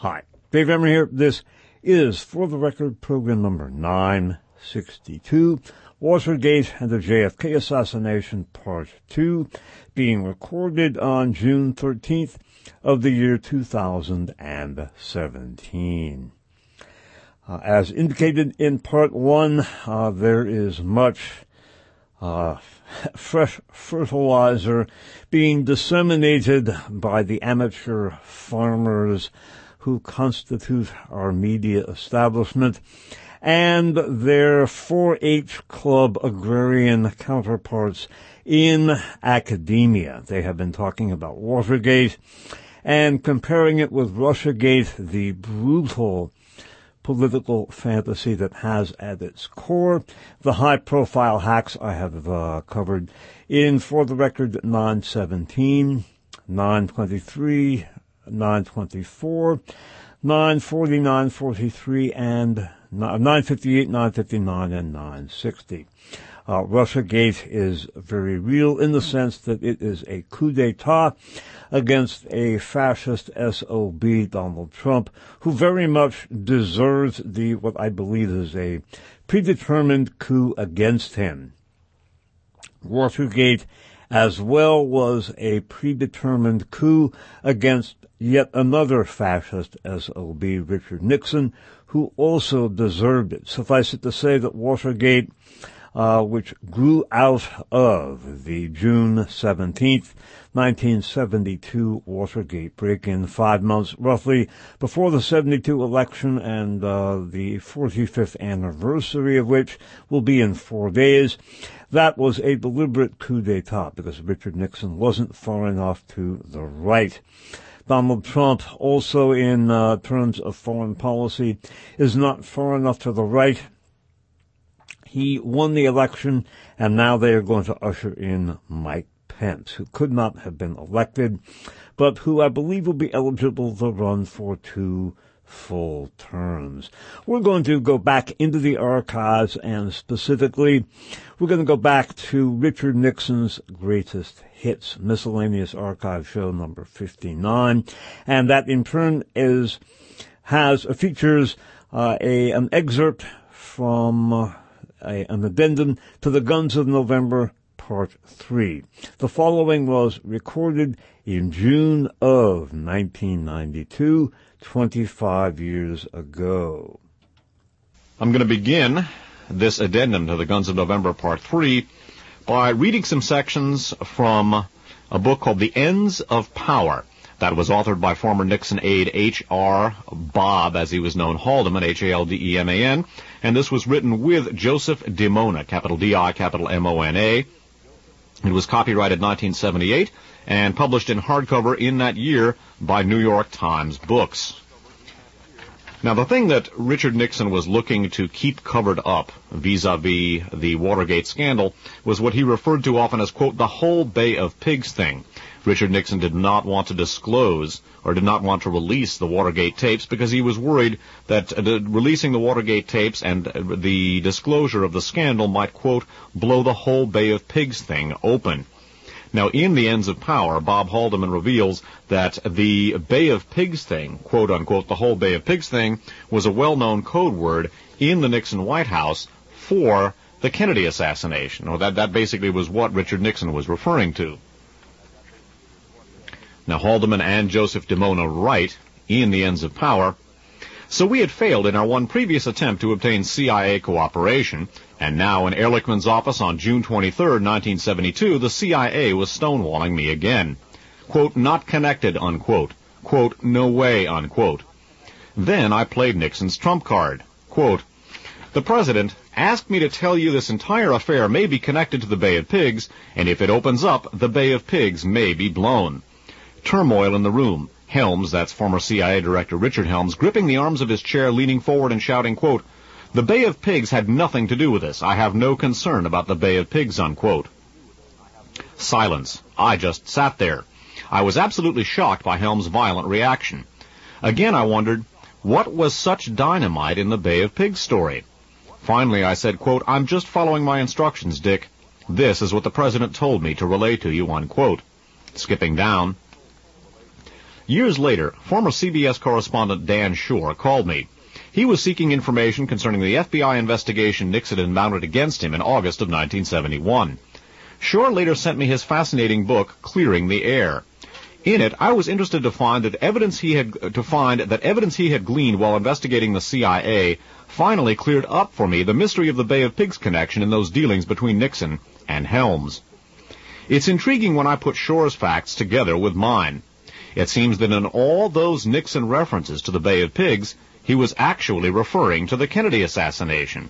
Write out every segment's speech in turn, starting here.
Hi, Dave Emory here. This is, for the record, program number 962, Watergate and the JFK Assassination, Part 2, being recorded on June 13th of the year 2017. As indicated in Part 1, there is much fresh fertilizer being disseminated by the amateur farmers who constitute our media establishment and their 4-H club agrarian counterparts in academia. They have been talking about Watergate and comparing it with Russiagate, the brutal political fantasy that has at its core the high-profile hacks I have covered in, for the record, 917, 923, 924, 940, 943, and 958, 959, and 960. Russiagate is very real in the sense that it is a coup d'etat against a fascist SOB, Donald Trump, who very much deserves what I believe is a predetermined coup against him. Watergate as well was a predetermined coup against yet another fascist SOB, Richard Nixon, who also deserved it. Suffice it to say that Watergate, which grew out of the June 17th, 1972 Watergate break-in, 5 months roughly before the 72 election and the 45th anniversary of which will be in 4 days. That was a deliberate coup d'etat because Richard Nixon wasn't far enough to the right. Donald Trump, also in terms of foreign policy, is not far enough to the right. He won the election, and now they are going to usher in Mike Pence, who could not have been elected, but who I believe will be eligible to run for 2 full terms. We're going to go back into the archives, and specifically, we're going to go back to Richard Nixon's Greatest Hits, Miscellaneous Archive Show number 59, and that in turn features an excerpt from an addendum to the Guns of November, Part 3. The following was recorded in June of 1992, 25 years ago. I'm going to begin this addendum to the Guns of November, Part 3, by reading some sections from a book called The Ends of Power. That was authored by former Nixon aide H.R. Bob, as he was known, Haldeman, Haldeman, and this was written with Joseph DiMona, capital D-I, capital M-O-N-A. It was copyrighted 1978 and published in hardcover in that year by New York Times Books. Now, the thing that Richard Nixon was looking to keep covered up vis-a-vis the Watergate scandal was what he referred to often as, quote, the whole Bay of Pigs thing. Richard Nixon did not want to disclose or did not want to release the Watergate tapes because he was worried that releasing the Watergate tapes and the disclosure of the scandal might, quote, blow the whole Bay of Pigs thing open. Now, in The Ends of Power, Bob Haldeman reveals that the Bay of Pigs thing, quote unquote, the whole Bay of Pigs thing, was a well-known code word in the Nixon White House for the Kennedy assassination, or that basically was what Richard Nixon was referring to. Now, Haldeman and Joseph DiMona write in The Ends of Power, so we had failed in our one previous attempt to obtain CIA cooperation, and now in Ehrlichman's office on June 23, 1972, the CIA was stonewalling me again. Quote, not connected, unquote. Quote, no way, unquote. Then I played Nixon's trump card. Quote, the President asked me to tell you this entire affair may be connected to the Bay of Pigs, and if it opens up, the Bay of Pigs may be blown. Turmoil in the room. Helms, that's former CIA Director Richard Helms, gripping the arms of his chair, leaning forward and shouting, quote, the Bay of Pigs had nothing to do with this. I have no concern about the Bay of Pigs, unquote. Silence. I just sat there. I was absolutely shocked by Helms' violent reaction. Again, I wondered, what was such dynamite in the Bay of Pigs story? Finally, I said, quote, I'm just following my instructions, Dick. This is what the President told me to relay to you, unquote. Skipping down. Years later, former CBS correspondent Dan Shore called me. He was seeking information concerning the FBI investigation Nixon had mounted against him in August of 1971. Shore later sent me his fascinating book, Clearing the Air. In it, I was interested to find that evidence he had gleaned while investigating the CIA finally cleared up for me the mystery of the Bay of Pigs connection in those dealings between Nixon and Helms. It's intriguing when I put Shore's facts together with mine. It seems that in all those Nixon references to the Bay of Pigs, he was actually referring to the Kennedy assassination.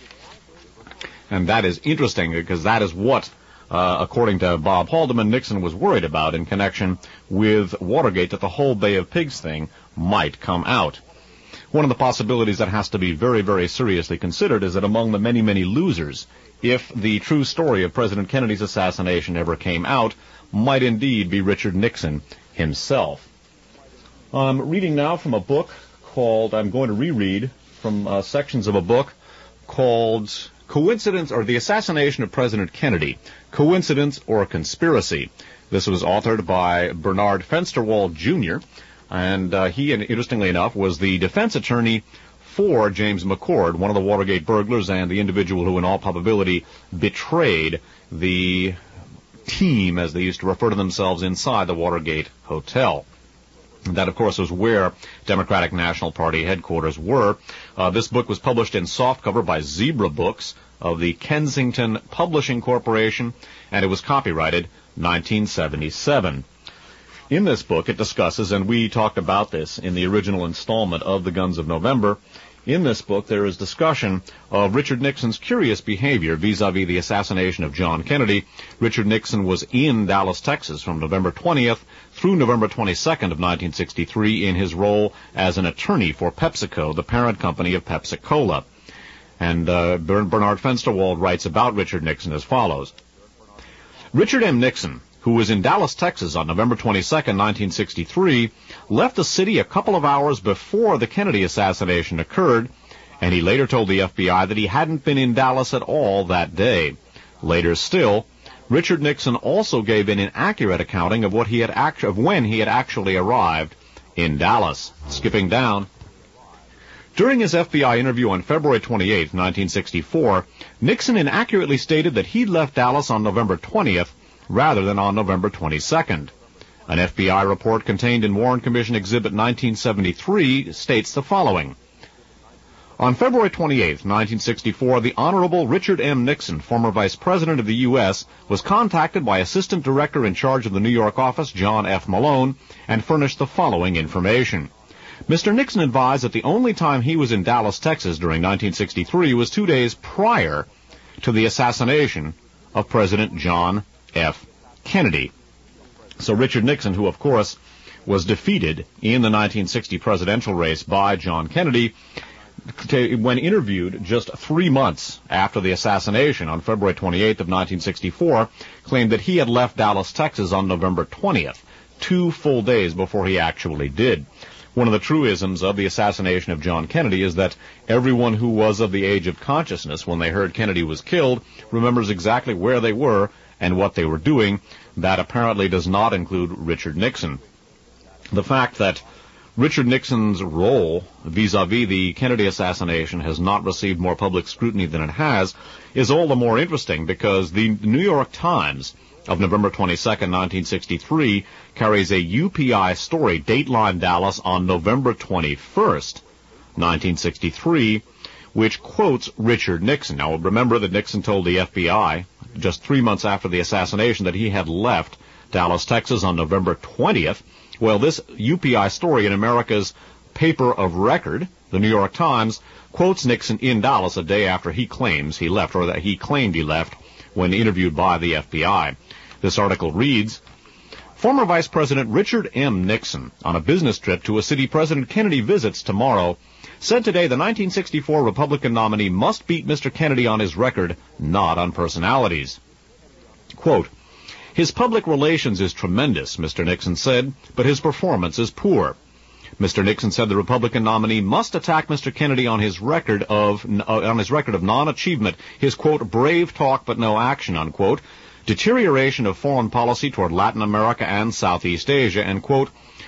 And that is interesting because that is what, according to Bob Haldeman, Nixon was worried about in connection with Watergate, that the whole Bay of Pigs thing might come out. One of the possibilities that has to be very, very seriously considered is that among the many, many losers, if the true story of President Kennedy's assassination ever came out, might indeed be Richard Nixon himself. I'm reading now from a book called, I'm going to reread from sections of a book called Coincidence or the Assassination of President Kennedy, Coincidence or Conspiracy. This was authored by Bernard Fensterwald, Jr., and he, interestingly enough, was the defense attorney for James McCord, one of the Watergate burglars and the individual who in all probability betrayed the team, as they used to refer to themselves, inside the Watergate Hotel. That, of course, was where Democratic National Party headquarters were. This book was published in softcover by Zebra Books of the Kensington Publishing Corporation, and it was copyrighted 1977. In this book, it discusses, and we talked about this in the original installment of The Guns of November, in this book there is discussion of Richard Nixon's curious behavior vis-a-vis the assassination of John Kennedy. Richard Nixon was in Dallas, Texas from November 20th through November 22nd of 1963 in his role as an attorney for PepsiCo, the parent company of Pepsi-Cola. And Bernard Fensterwald writes about Richard Nixon as follows. Richard M. Nixon, who was in Dallas, Texas on November 22, 1963, left the city a couple of hours before the Kennedy assassination occurred, and he later told the FBI that he hadn't been in Dallas at all that day. Later still, Richard Nixon also gave an inaccurate accounting of when he had actually arrived in Dallas. Skipping down. During his FBI interview on February 28, 1964, Nixon inaccurately stated that he'd left Dallas on November 20th rather than on November 22nd. An FBI report contained in Warren Commission Exhibit 1973 states the following. On February 28, 1964, the Honorable Richard M. Nixon, former Vice President of the U.S., was contacted by Assistant Director in charge of the New York office, John F. Malone, and furnished the following information. Mr. Nixon advised that the only time he was in Dallas, Texas during 1963 was 2 days prior to the assassination of President John F. Kennedy. So Richard Nixon, who of course was defeated in the 1960 presidential race by John Kennedy, when interviewed just 3 months after the assassination on February 28th of 1964, claimed that he had left Dallas, Texas on November 20th, 2 full days before he actually did. One of the truisms of the assassination of John Kennedy is that everyone who was of the age of consciousness when they heard Kennedy was killed remembers exactly where they were and what they were doing. That apparently does not include Richard Nixon. The fact that Richard Nixon's role vis-a-vis the Kennedy assassination has not received more public scrutiny than it has is all the more interesting because the New York Times of November 22nd, 1963, carries a UPI story, Dateline Dallas, on November 21st, 1963, which quotes Richard Nixon. Now, remember that Nixon told the FBI just 3 months after the assassination that he had left Dallas, Texas on November 20th. Well, this UPI story in America's paper of record, the New York Times, quotes Nixon in Dallas a day after he claims he left, or that he claimed he left when interviewed by the FBI. This article reads, former Vice President Richard M. Nixon, on a business trip to a city President Kennedy visits tomorrow, said today the 1964 Republican nominee must beat Mr. Kennedy on his record, not on personalities. Quote, his public relations is tremendous, Mr. Nixon said, but his performance is poor. Mr. Nixon said the Republican nominee must attack Mr. Kennedy on his record of non-achievement, his, quote, brave talk but no action, unquote, deterioration of foreign policy toward Latin America and Southeast Asia, and, quote,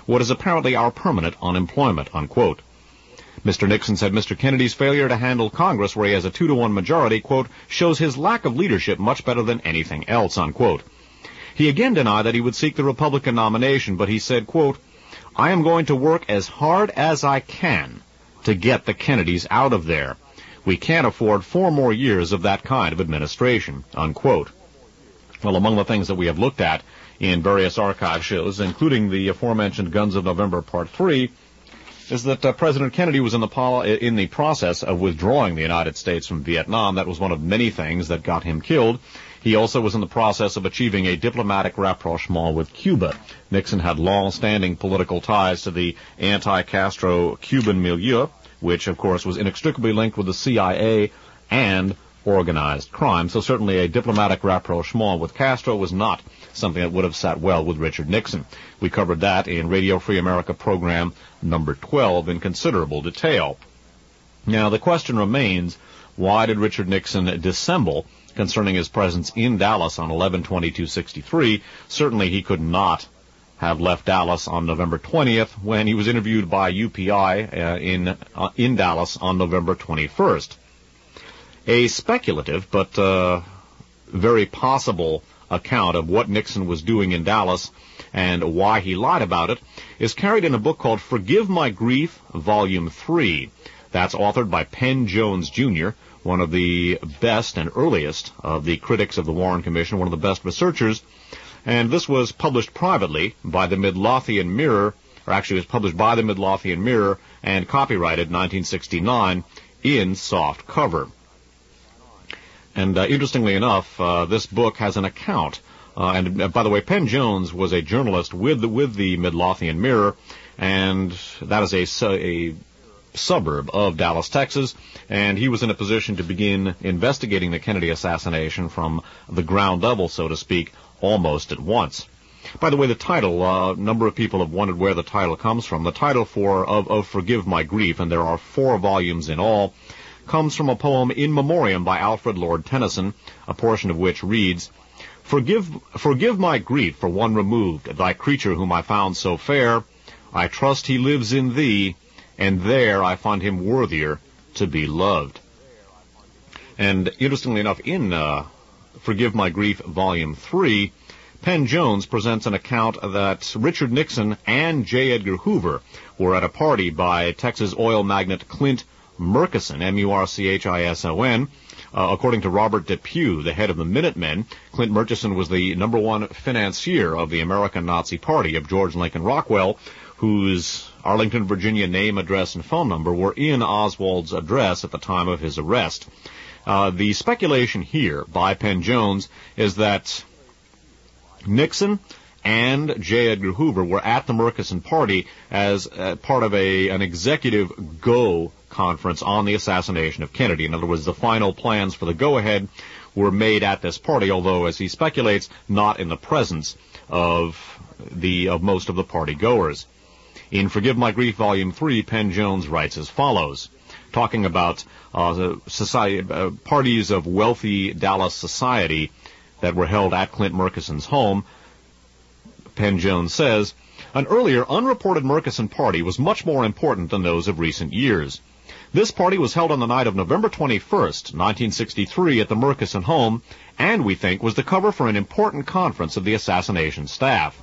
what is apparently our permanent unemployment, unquote. Mr. Nixon said Mr. Kennedy's failure to handle Congress, where he has a 2-to-1 majority, quote, shows his lack of leadership much better than anything else, unquote. He again denied that he would seek the Republican nomination, but he said, quote, I am going to work as hard as I can to get the Kennedys out of there. We can't afford 4 more years of that kind of administration, unquote. Well, among the things that we have looked at in various archive shows, including the aforementioned Guns of November Part 3, is that President Kennedy was in the process of withdrawing the United States from Vietnam. That was one of many things that got him killed. He also was in the process of achieving a diplomatic rapprochement with Cuba. Nixon had long-standing political ties to the anti-Castro Cuban milieu, which, of course, was inextricably linked with the CIA and organized crime. So certainly a diplomatic rapprochement with Castro was not something that would have sat well with Richard Nixon. We covered that in Radio Free America program number 12 in considerable detail. Now, the question remains, why did Richard Nixon dissemble concerning his presence in Dallas on 11/22/63? Certainly he could not have left Dallas on November 20th when he was interviewed by UPI in Dallas on November 21st. A speculative but very possible account of what Nixon was doing in Dallas and why he lied about it is carried in a book called Forgive My Grief, Volume 3. That's authored by Penn Jones, Jr., one of the best and earliest of the critics of the Warren Commission, one of the best researchers. And this was published privately by the Midlothian Mirror, or actually it was published by the Midlothian Mirror and copyrighted 1969 in soft cover. And interestingly enough, this book has an account. And by the way, Penn Jones was a journalist with the Midlothian Mirror, and that is a suburb of Dallas, Texas, and he was in a position to begin investigating the Kennedy assassination from the ground level, so to speak, almost at once. By the way, the title, a number of people have wondered where the title comes from. The title of Forgive My Grief, and there are 4 volumes in all, comes from a poem In Memoriam by Alfred Lord Tennyson, a portion of which reads, Forgive my grief for one removed, thy creature whom I found so fair. I trust he lives in thee, and there I find him worthier to be loved. And interestingly enough, in Forgive My Grief, Volume 3, Penn Jones presents an account that Richard Nixon and J. Edgar Hoover were at a party by Texas oil magnate Clint Murchison, M-U-R-C-H-I-S-O-N. According to Robert Depew, the head of the Minutemen, Clint Murchison was the #1 financier of the American Nazi Party of George Lincoln Rockwell, whose Arlington, Virginia name, address, and phone number were in Oswald's address at the time of his arrest. The speculation here by Penn Jones is that Nixon and J. Edgar Hoover were at the Murchison party as part of an executive go conference on the assassination of Kennedy. In other words, the final plans for the go-ahead were made at this party, although, as he speculates, not in the presence of most of the party-goers. In Forgive My Grief, Volume 3, Penn Jones writes as follows, talking about parties of wealthy Dallas society that were held at Clint Murchison's home. Penn Jones says, an earlier unreported Murchison party was much more important than those of recent years. This party was held on the night of November 21st, 1963 at the Murchison home, and we think was the cover for an important conference of the assassination staff.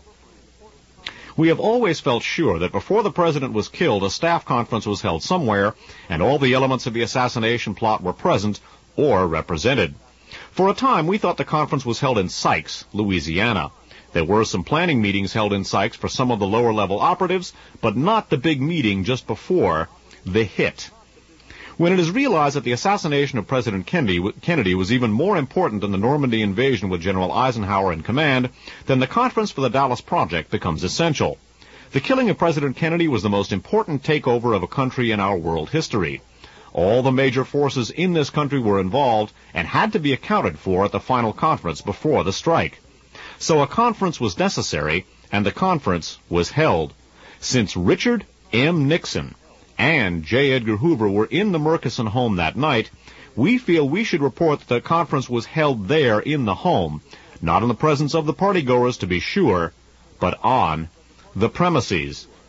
We have always felt sure that before the president was killed, a staff conference was held somewhere, and all the elements of the assassination plot were present or represented. For a time, we thought the conference was held in Sykes, Louisiana. There were some planning meetings held in Sykes for some of the lower-level operatives, but not the big meeting just before the hit. When it is realized that the assassination of President Kennedy was even more important than the Normandy invasion with General Eisenhower in command, then the Conference for the Dallas Project becomes essential. The killing of President Kennedy was the most important takeover of a country in our world history. All the major forces in this country were involved and had to be accounted for at the final conference before the strike. So a conference was necessary, and the conference was held. Since Richard M. Nixon and J. Edgar Hoover were in the Murchison home that night, we feel we should report that the conference was held there in the home, not in the presence of the partygoers to be sure, but on the premises.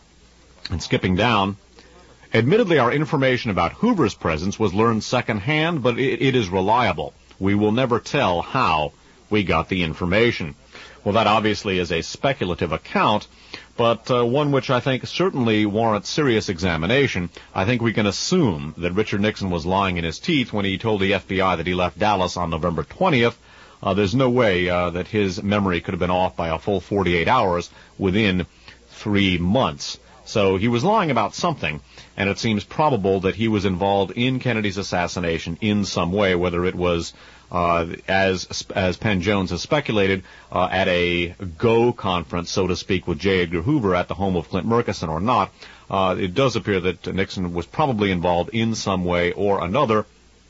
And skipping down, admittedly, our information about Hoover's presence was learned secondhand, but it is reliable. We will never tell how we got the information. Well, that obviously is a speculative account, but one which I think certainly warrants serious examination. I think we can assume that Richard Nixon was lying in his teeth when he told the FBI that he left Dallas on November 20th. There's no way that his memory could have been off by a full 48 hours within 3 months. So he was lying about something, and it seems probable that he was involved in Kennedy's assassination in some way, whether it was, as Penn Jones has speculated, at a Go conference, so to speak, with J. Edgar Hoover at the home of Clint Murchison or not. It does appear that Nixon was probably involved in some way or another,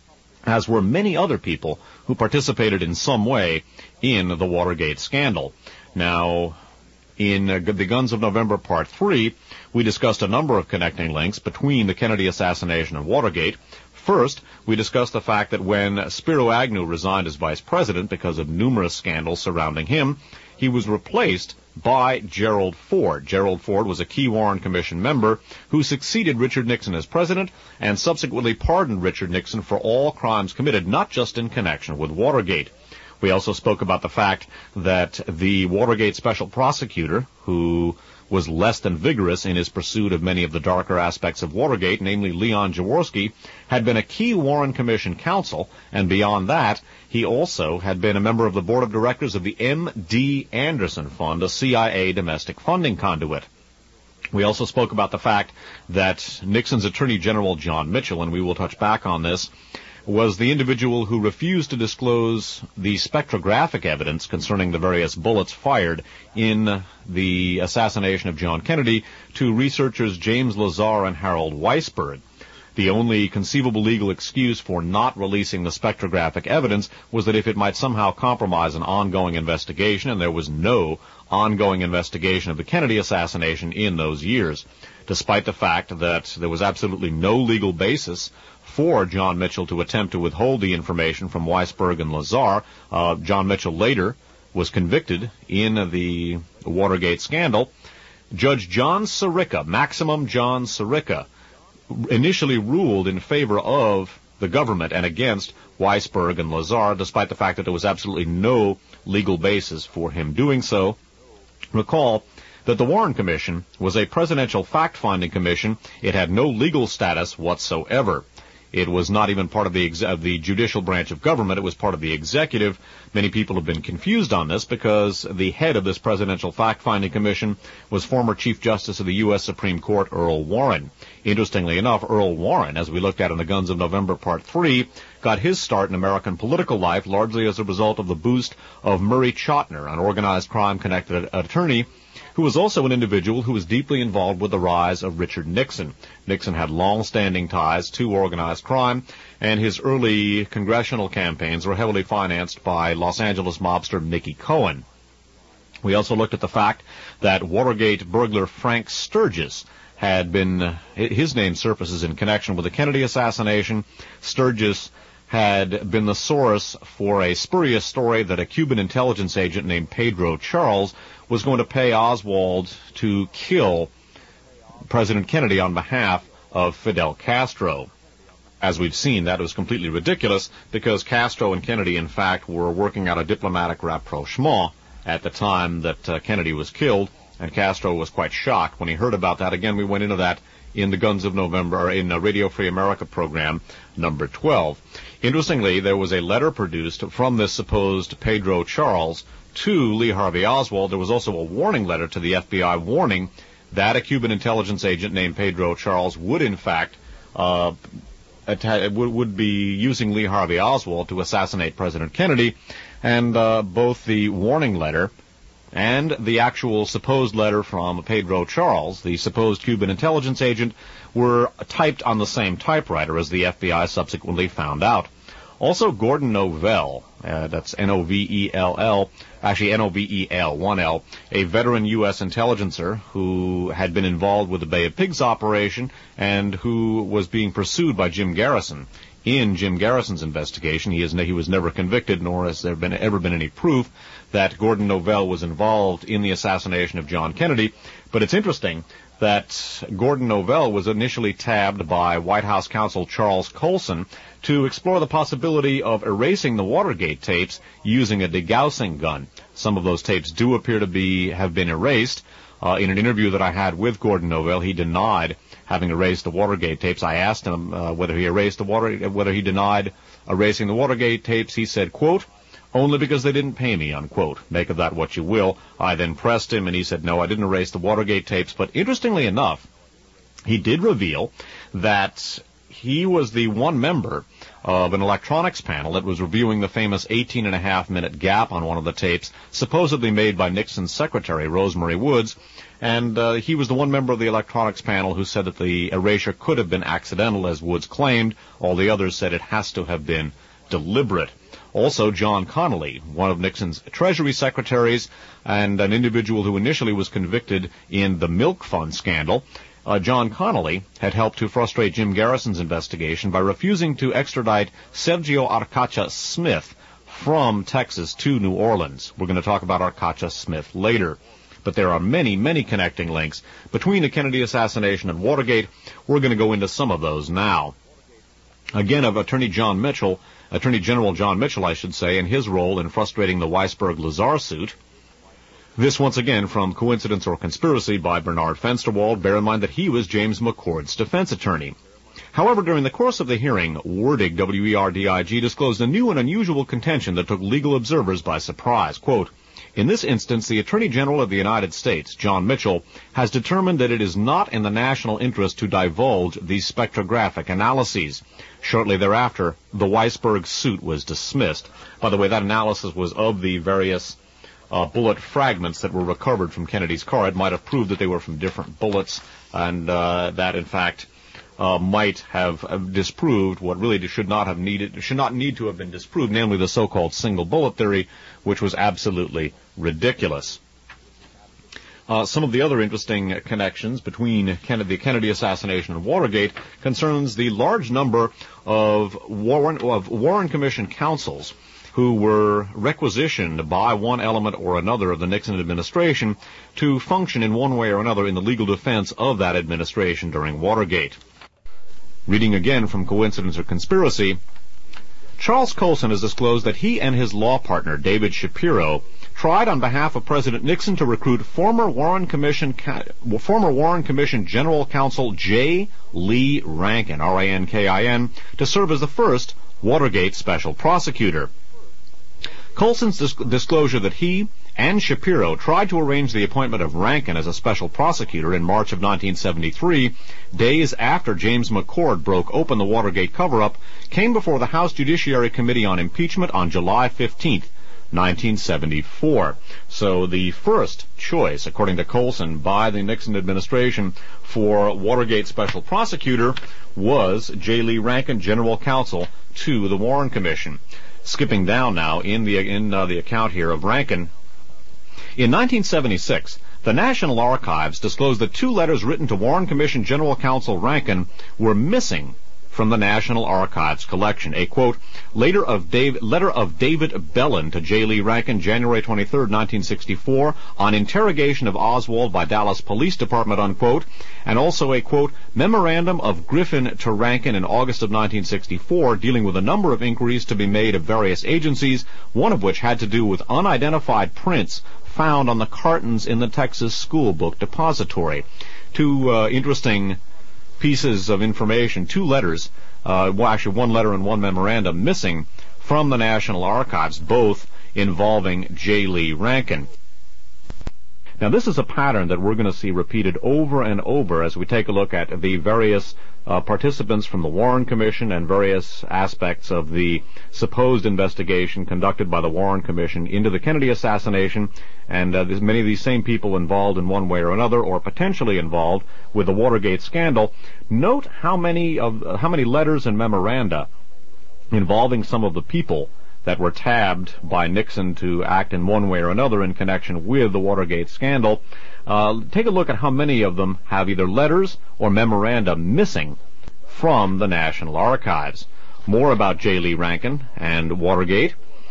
as were many other people who participated in some way in the Watergate scandal. Now, in The Guns of November Part 3, we discussed a number of connecting links between the Kennedy assassination and Watergate. First, we discussed the fact that when Spiro Agnew resigned as vice president because of numerous scandals surrounding him, he was replaced by Gerald Ford. Gerald Ford was a key Warren Commission member who succeeded Richard Nixon as president and subsequently pardoned Richard Nixon for all crimes committed, not just in connection with Watergate. We also spoke about the fact that the Watergate special prosecutor, who was less than vigorous in his pursuit of many of the darker aspects of Watergate, namely Leon Jaworski, had been a key Warren Commission counsel, and beyond that, he also had been a member of the board of directors of the M.D. Anderson Fund, a CIA domestic funding conduit. We also spoke about the fact that Nixon's Attorney General John Mitchell, and we will touch back on this, was the individual who refused to disclose the spectrographic evidence concerning the various bullets fired in the assassination of John Kennedy to researchers James Lazar and Harold Weisberg. The only conceivable legal excuse for not releasing the spectrographic evidence was that if it might somehow compromise an ongoing investigation, and there was no ongoing investigation of the Kennedy assassination in those years, despite the fact that there was absolutely no legal basis for John Mitchell to attempt to withhold the information from Weisberg and Lazar. John Mitchell later was convicted in the Watergate scandal. Judge John Sirica, Maximum John Sirica, initially ruled in favor of the government and against Weisberg and Lazar, despite the fact that there was absolutely no legal basis for him doing so. Recall that the Warren Commission was a presidential fact-finding commission. It had no legal status whatsoever. It was not even part of the judicial branch of government. It was part of the executive. Many people have been confused on this because the head of this presidential fact-finding commission was former Chief Justice of the U.S. Supreme Court, Earl Warren. Interestingly enough, Earl Warren, as we looked at in The Guns of November Part 3, got his start in American political life largely as a result of the boost of Murray Chotiner, an organized crime-connected attorney who was also an individual who was deeply involved with the rise of Richard Nixon. Nixon had long-standing ties to organized crime, and his early congressional campaigns were heavily financed by Los Angeles mobster Mickey Cohen. We also looked at the fact that Watergate burglar Frank Sturgis had been, his name surfaces in connection with the Kennedy assassination. Sturgis had been the source for a spurious story that a Cuban intelligence agent named Pedro Charles was going to pay Oswald to kill President Kennedy on behalf of Fidel Castro. As we've seen, that was completely ridiculous because Castro and Kennedy, in fact, were working out a diplomatic rapprochement at the time that Kennedy was killed, and Castro was quite shocked when he heard about that. Again, we went into that in the Guns of November, or in Radio Free America program number 12. Interestingly, there was a letter produced from this supposed Pedro Charles to Lee Harvey Oswald. There was also a warning letter to the FBI warning that a Cuban intelligence agent named Pedro Charles would, in fact, would be using Lee Harvey Oswald to assassinate President Kennedy. And both the warning letter and the actual supposed letter from Pedro Charles, the supposed Cuban intelligence agent, were typed on the same typewriter, as the FBI subsequently found out. Also, Gordon Novell, that's N-O-V-E-L-L, actually N-O-V-E-L, 1L, a veteran U.S. intelligencer who had been involved with the Bay of Pigs operation and who was being pursued by Jim Garrison. In Jim Garrison's investigation, he was never convicted, nor has there ever been any proof that Gordon Novell was involved in the assassination of John Kennedy. But it's interesting that Gordon Novell was initially tabbed by White House counsel Charles Colson to explore the possibility of erasing the Watergate tapes using a degaussing gun. Some of those tapes do appear to have been erased. In an interview that I had with Gordon Novell, he denied having erased the Watergate tapes. I asked him whether he denied erasing the Watergate tapes. He said, quote, "Only because they didn't pay me," unquote. Make of that what you will. I then pressed him, and he said, no, I didn't erase the Watergate tapes. But interestingly enough, he did reveal that he was the one member of an electronics panel that was reviewing the famous 18-and-a-half-minute gap on one of the tapes, supposedly made by Nixon's secretary, Rosemary Woods. And he was the one member of the electronics panel who said that the erasure could have been accidental, as Woods claimed. All the others said it has to have been deliberate. Also, John Connally, one of Nixon's Treasury secretaries and an individual who initially was convicted in the Milk Fund scandal, John Connally had helped to frustrate Jim Garrison's investigation by refusing to extradite Sergio Arcacha Smith from Texas to New Orleans. We're going to talk about Arcacha Smith later. But there are many, many connecting links between the Kennedy assassination and Watergate. We're going to go into some of those now. Again, of Attorney General John Mitchell, I should say, and his role in frustrating the Weisberg-Lazar suit. This, once again, from Coincidence or Conspiracy by Bernard Fensterwald. Bear in mind that he was James McCord's defense attorney. However, during the course of the hearing, Werdig, W-E-R-D-I-G, disclosed a new and unusual contention that took legal observers by surprise. Quote, "In this instance, the Attorney General of the United States, John Mitchell, has determined that it is not in the national interest to divulge these spectrographic analyses." Shortly thereafter, the Weisberg suit was dismissed. By the way, that analysis was of the various bullet fragments that were recovered from Kennedy's car. It might have proved that they were from different bullets, and that, in fact, might have disproved what really should not need to have been disproved, namely the so-called single bullet theory, which was absolutely ridiculous. Some of the other interesting connections between the Kennedy assassination and Watergate concerns the large number of Warren Commission counsels who were requisitioned by one element or another of the Nixon administration to function in one way or another in the legal defense of that administration during Watergate. Reading again from Coincidence or Conspiracy, Charles Colson has disclosed that he and his law partner, David Shapiro, tried on behalf of President Nixon to recruit former Warren Commission General Counsel J. Lee Rankin, R-A-N-K-I-N, to serve as the first Watergate special prosecutor. Colson's disclosure that he and Shapiro tried to arrange the appointment of Rankin as a special prosecutor in March of 1973, days after James McCord broke open the Watergate cover-up, came before the House Judiciary Committee on Impeachment on July 15th, 1974. So the first choice, according to Colson, by the Nixon administration for Watergate special prosecutor was J. Lee Rankin, general counsel to the Warren Commission. Skipping down now in the account here of Rankin. In 1976, the National Archives disclosed that 2 letters written to Warren Commission General Counsel Rankin were missing from the National Archives collection. A, quote, letter of David Bellin to J. Lee Rankin, January 23, 1964, on interrogation of Oswald by Dallas Police Department, unquote, and also a, quote, memorandum of Griffin to Rankin in August of 1964 dealing with a number of inquiries to be made of various agencies, one of which had to do with unidentified prints found on the cartons in the Texas School Book Depository. 2 interesting pieces of information, 2 letters, actually 1 letter and 1 memorandum missing from the National Archives, both involving J. Lee Rankin. Now, this is a pattern that we're going to see repeated over and over as we take a look at the various participants from the Warren Commission and various aspects of the supposed investigation conducted by the Warren Commission into the Kennedy assassination, and there's many of these same people involved in one way or another, or potentially involved with the Watergate scandal. Note how many letters and memoranda involving some of the people that were tabbed by Nixon to act in one way or another in connection with the Watergate scandal. Take a look at how many of them have either letters or memoranda missing from the National Archives. More about J. Lee Rankin and Watergate.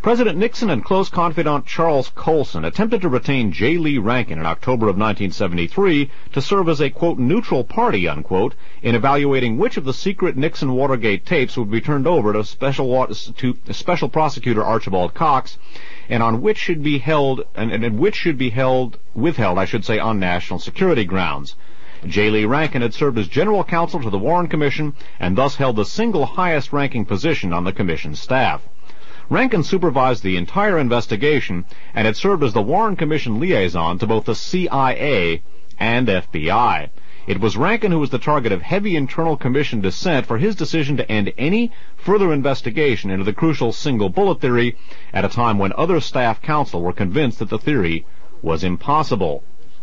President Nixon and close confidant Charles Colson attempted to retain J. Lee Rankin in October of 1973 to serve as a, quote, neutral party, unquote, in evaluating which of the secret Nixon-Watergate tapes would be turned over to Special Prosecutor Archibald Cox, and on which should be withheld on national security grounds. J. Lee Rankin had served as general counsel to the Warren Commission and thus held the single highest-ranking position on the commission staff. Rankin supervised the entire investigation and had served as the Warren Commission liaison to both the CIA and FBI. It was Rankin who was the target of heavy internal commission dissent for his decision to end any further investigation into the crucial single bullet theory at a time when other staff counsel were convinced that the theory was impossible.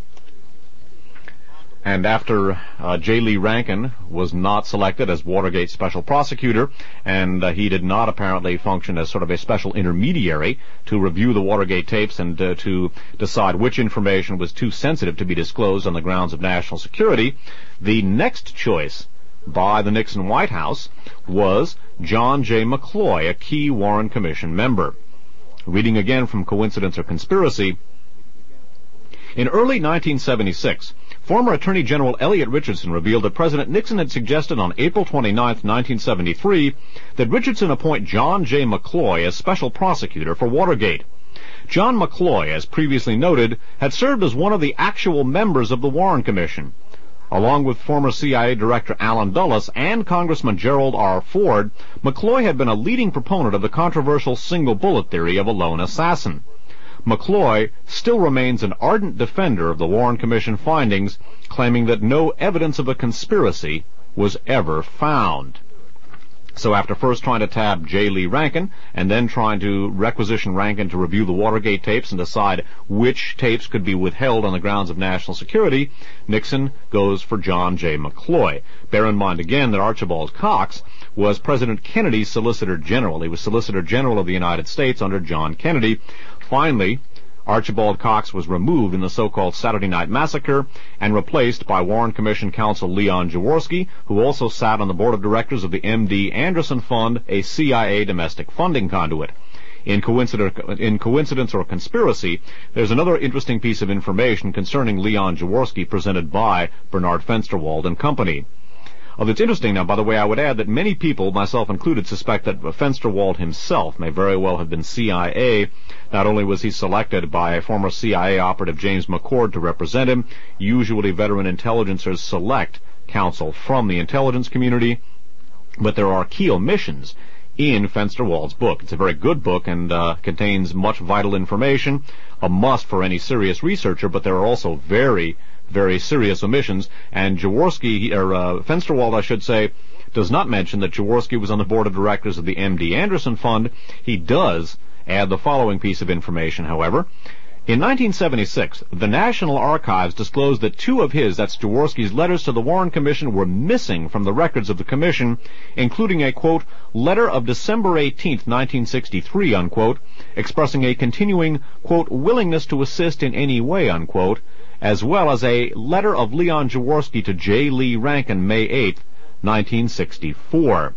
And after J. Lee Rankin was not selected as Watergate special prosecutor, and he did not apparently function as sort of a special intermediary to review the Watergate tapes and to decide which information was too sensitive to be disclosed on the grounds of national security, the next choice by the Nixon White House was John J. McCloy, a key Warren Commission member. Reading again from Coincidence or Conspiracy, in early 1976, former Attorney General Elliot Richardson revealed that President Nixon had suggested on April 29, 1973, that Richardson appoint John J. McCloy as special prosecutor for Watergate. John McCloy, as previously noted, had served as one of the actual members of the Warren Commission. Along with former CIA Director Allen Dulles and Congressman Gerald R. Ford, McCloy had been a leading proponent of the controversial single bullet theory of a lone assassin. McCloy still remains an ardent defender of the Warren Commission findings, claiming that no evidence of a conspiracy was ever found. So after first trying to tab J. Lee Rankin, and then trying to requisition Rankin to review the Watergate tapes and decide which tapes could be withheld on the grounds of national security, Nixon goes for John J. McCloy. Bear in mind again that Archibald Cox was President Kennedy's Solicitor General. He was Solicitor General of the United States under John Kennedy. Finally, Archibald Cox was removed in the so-called Saturday Night Massacre and replaced by Warren Commission counsel Leon Jaworski, who also sat on the board of directors of the M.D. Anderson Fund, a CIA domestic funding conduit. In coincidence or conspiracy, there's another interesting piece of information concerning Leon Jaworski presented by Bernard Fensterwald and Company. It's interesting now, by the way, I would add that many people, myself included, suspect that Fensterwald himself may very well have been CIA. Not only was he selected by former CIA operative James McCord to represent him, usually veteran intelligencers select counsel from the intelligence community, but there are key omissions in Fensterwald's book. It's a very good book and contains much vital information, a must for any serious researcher, but there are also very serious omissions, and Fensterwald, I should say, does not mention that Jaworski was on the board of directors of the M.D. Anderson Fund. He does add the following piece of information, however. In 1976, the National Archives disclosed that two of that's Jaworski's letters to the Warren Commission were missing from the records of the Commission, including a, quote, letter of December 18, 1963, unquote, expressing a continuing, quote, willingness to assist in any way, unquote, as well as a letter of Leon Jaworski to J. Lee Rankin, May 8, 1964.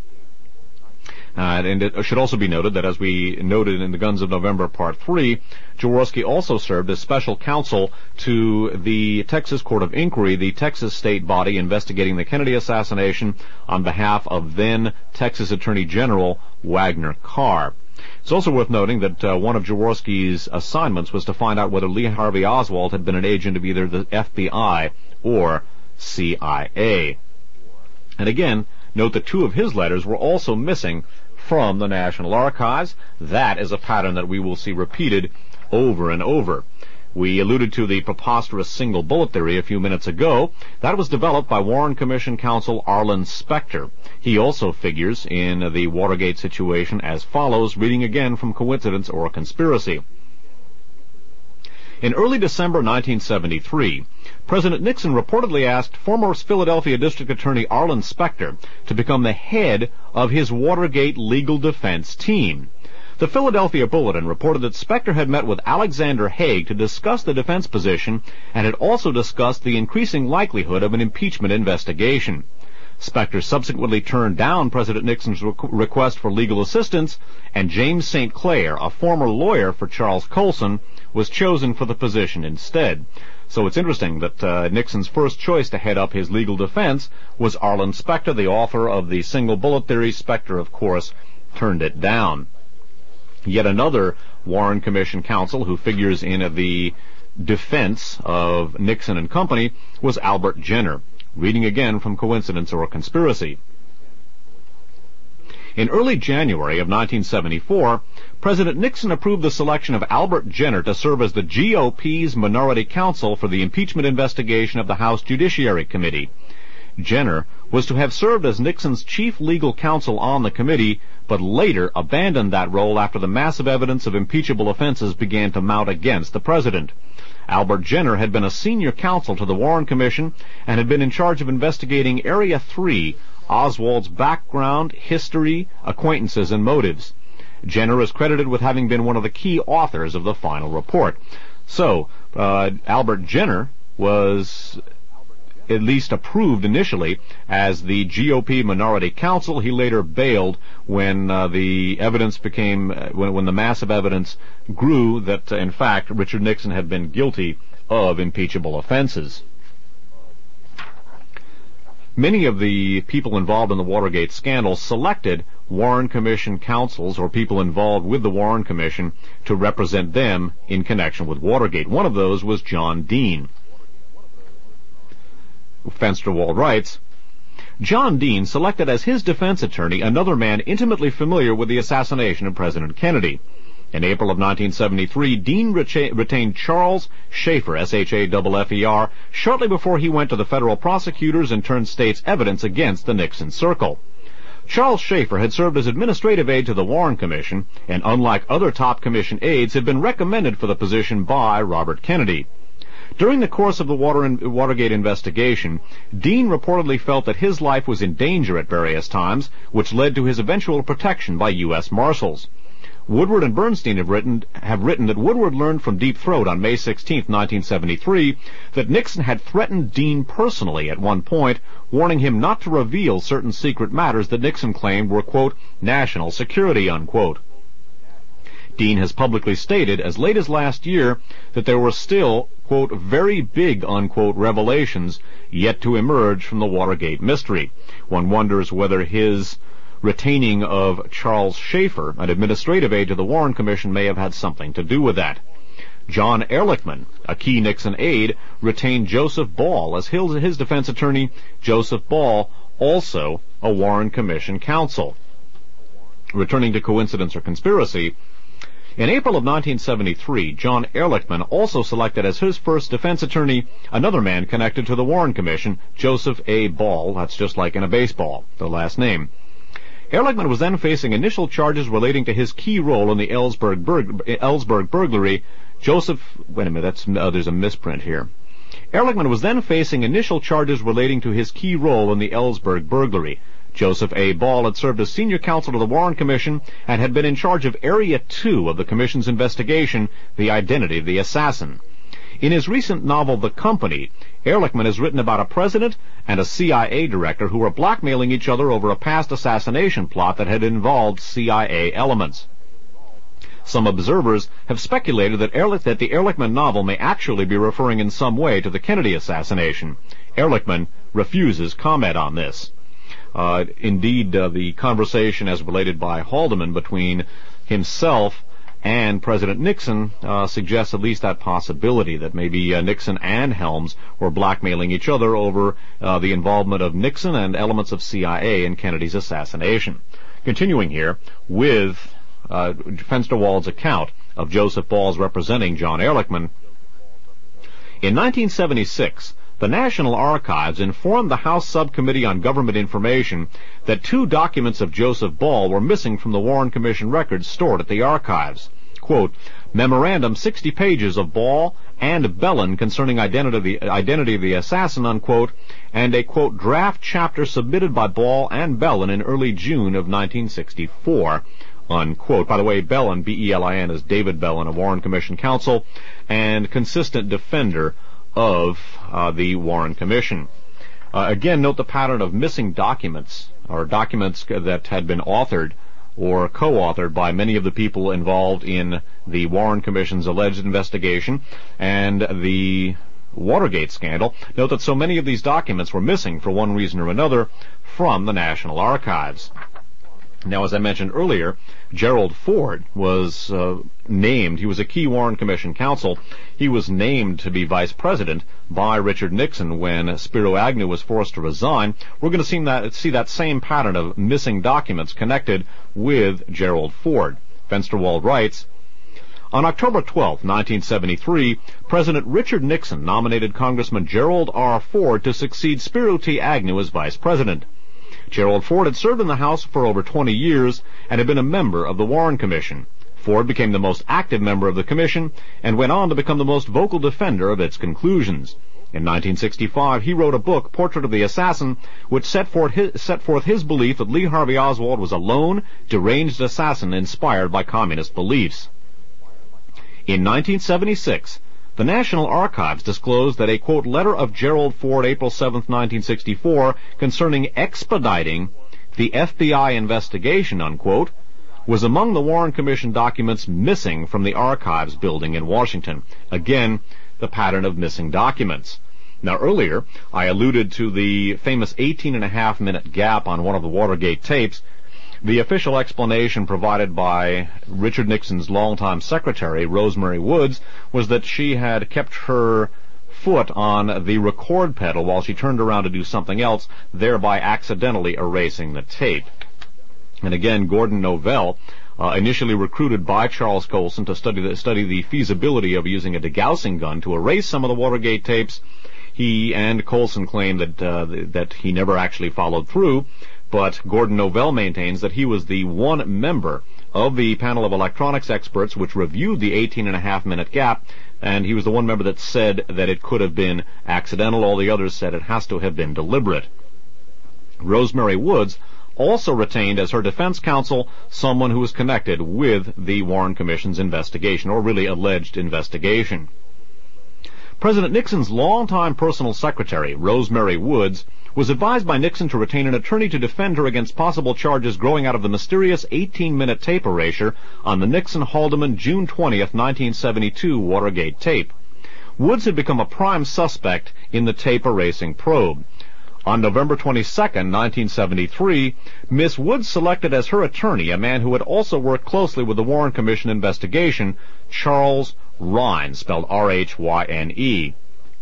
And it should also be noted that, as we noted in the Guns of November Part 3, Jaworski also served as special counsel to the Texas Court of Inquiry, the Texas state body investigating the Kennedy assassination, on behalf of then Texas Attorney General Wagner Carr. It's also worth noting that one of Jaworski's assignments was to find out whether Lee Harvey Oswald had been an agent of either the FBI or CIA. And again, note that two of his letters were also missing from the National Archives. That is a pattern that we will see repeated over and over. We alluded to the preposterous single bullet theory a few minutes ago. That was developed by Warren Commission counsel Arlen Specter. He also figures in the Watergate situation as follows, reading again from Coincidence or Conspiracy. In early December 1973, President Nixon reportedly asked former Philadelphia District Attorney Arlen Specter to become the head of his Watergate legal defense team. The Philadelphia Bulletin reported that Specter had met with Alexander Haig to discuss the defense position and had also discussed the increasing likelihood of an impeachment investigation. Specter subsequently turned down President Nixon's request for legal assistance, and James St. Clair, a former lawyer for Charles Colson, was chosen for the position instead. So it's interesting that Nixon's first choice to head up his legal defense was Arlen Specter, the author of the single bullet theory. Specter, of course, turned it down. Yet another Warren Commission counsel who figures in the defense of Nixon and company was Albert Jenner. Reading again from Coincidence or Conspiracy. In early January of 1974, President Nixon approved the selection of Albert Jenner to serve as the GOP's minority counsel for the impeachment investigation of the House Judiciary Committee. Jenner was to have served as Nixon's chief legal counsel on the committee, but later abandoned that role after the massive evidence of impeachable offenses began to mount against the president. Albert Jenner had been a senior counsel to the Warren Commission and had been in charge of investigating Area 3, Oswald's background, history, acquaintances, and motives. Jenner is credited with having been one of the key authors of the final report. So, Albert Jenner was at least approved initially as the GOP minority counsel. He later bailed when the evidence became, when the massive evidence grew that, in fact, Richard Nixon had been guilty of impeachable offenses. Many of the people involved in the Watergate scandal selected Warren Commission counsels or people involved with the Warren Commission to represent them in connection with Watergate. One of those was John Dean. Fensterwald writes, John Dean selected as his defense attorney another man intimately familiar with the assassination of President Kennedy. In April of 1973, Dean retained Charles Schaefer, S-H-A-F-F-E-R, shortly before he went to the federal prosecutors and turned state's evidence against the Nixon Circle. Charles Schaefer had served as administrative aide to the Warren Commission, and unlike other top commission aides, had been recommended for the position by Robert Kennedy. During the course of the Watergate investigation, Dean reportedly felt that his life was in danger at various times, which led to his eventual protection by U.S. Marshals. Woodward and Bernstein have written that Woodward learned from Deep Throat on May 16, 1973, that Nixon had threatened Dean personally at one point, warning him not to reveal certain secret matters that Nixon claimed were, quote, national security, unquote. Dean has publicly stated as late as last year that there were still, quote, very big, unquote, revelations yet to emerge from the Watergate mystery. One wonders whether his retaining of Charles Schaefer, an administrative aide to the Warren Commission, may have had something to do with that. John Ehrlichman, a key Nixon aide, retained Joseph Ball as his defense attorney. Joseph Ball, also a Warren Commission counsel. Returning to Coincidence or Conspiracy, in April of 1973, John Ehrlichman also selected as his first defense attorney another man connected to the Warren Commission, Joseph A. Ball. That's just like in a baseball, the last name. Ehrlichman was then facing initial charges relating to his key role in the Ellsberg burglary. There's a misprint here. Ehrlichman was then facing initial charges relating to his key role in the Ellsberg burglary. Joseph A. Ball had served as senior counsel to the Warren Commission and had been in charge of Area 2 of the Commission's investigation, the identity of the assassin. In his recent novel, The Company, Ehrlichman has written about a president and a CIA director who were blackmailing each other over a past assassination plot that had involved CIA elements. Some observers have speculated that the Ehrlichman novel may actually be referring in some way to the Kennedy assassination. Ehrlichman refuses comment on this. Indeed, the conversation as related by Haldeman between himself and President Nixon suggests at least that possibility that maybe Nixon and Helms were blackmailing each other over the involvement of Nixon and elements of CIA in Kennedy's assassination. Continuing here with Fensterwald's account of Joseph Ball's representing John Ehrlichman. In 1976, the National Archives informed the House Subcommittee on Government Information that 2 documents of Joseph Ball were missing from the Warren Commission records stored at the archives. Quote, memorandum 60 pages of Ball and Bellin concerning identity of the assassin, unquote, and a, quote, draft chapter submitted by Ball and Bellin in early June of 1964, unquote. By the way, Bellin, B-E-L-I-N, is David Bellin, a Warren Commission counsel and consistent defender of the Warren Commission. Again, note the pattern of missing documents, or documents that had been authored or co-authored by many of the people involved in the Warren Commission's alleged investigation and the Watergate scandal. Note that so many of these documents were missing for one reason or another from the National Archives. Now, as I mentioned earlier, Gerald Ford was named. He was a key Warren Commission counsel. He was named to be vice president by Richard Nixon when Spiro Agnew was forced to resign. We're going to see that same pattern of missing documents connected with Gerald Ford. Fensterwald writes, on October 12, 1973, President Richard Nixon nominated Congressman Gerald R. Ford to succeed Spiro T. Agnew as vice president. Gerald Ford had served in the House for over 20 years and had been a member of the Warren Commission. Ford became the most active member of the commission and went on to become the most vocal defender of its conclusions. In 1965, he wrote a book, Portrait of the Assassin, which set forth his belief that Lee Harvey Oswald was a lone, deranged assassin inspired by communist beliefs. In 1976, the National Archives disclosed that a, quote, letter of Gerald Ford, April 7, 1964, concerning expediting the FBI investigation, unquote, was among the Warren Commission documents missing from the Archives building in Washington. Again, the pattern of missing documents. Now, earlier, I alluded to the famous 18.5-minute gap on one of the Watergate tapes. The official explanation provided by Richard Nixon's longtime secretary, Rosemary Woods, was that she had kept her foot on the record pedal while she turned around to do something else, thereby accidentally erasing the tape. And again, Gordon Novell, initially recruited by Charles Colson to study the feasibility of using a degaussing gun to erase some of the Watergate tapes. He and Colson claimed that he never actually followed through. But Gordon Novell maintains that he was the one member of the panel of electronics experts which reviewed the 18.5-minute gap, and he was the one member that said that it could have been accidental. All the others said it has to have been deliberate. Rosemary Woods also retained as her defense counsel someone who was connected with the Warren Commission's investigation, or really alleged investigation. President Nixon's longtime personal secretary, Rosemary Woods, was advised by Nixon to retain an attorney to defend her against possible charges growing out of the mysterious 18-minute tape erasure on the Nixon-Haldeman June 20, 1972 Watergate tape. Woods had become a prime suspect in the tape erasing probe. On November 22, 1973, Miss Woods selected as her attorney a man who had also worked closely with the Warren Commission investigation, Charles Rhyne, spelled R-H-Y-N-E.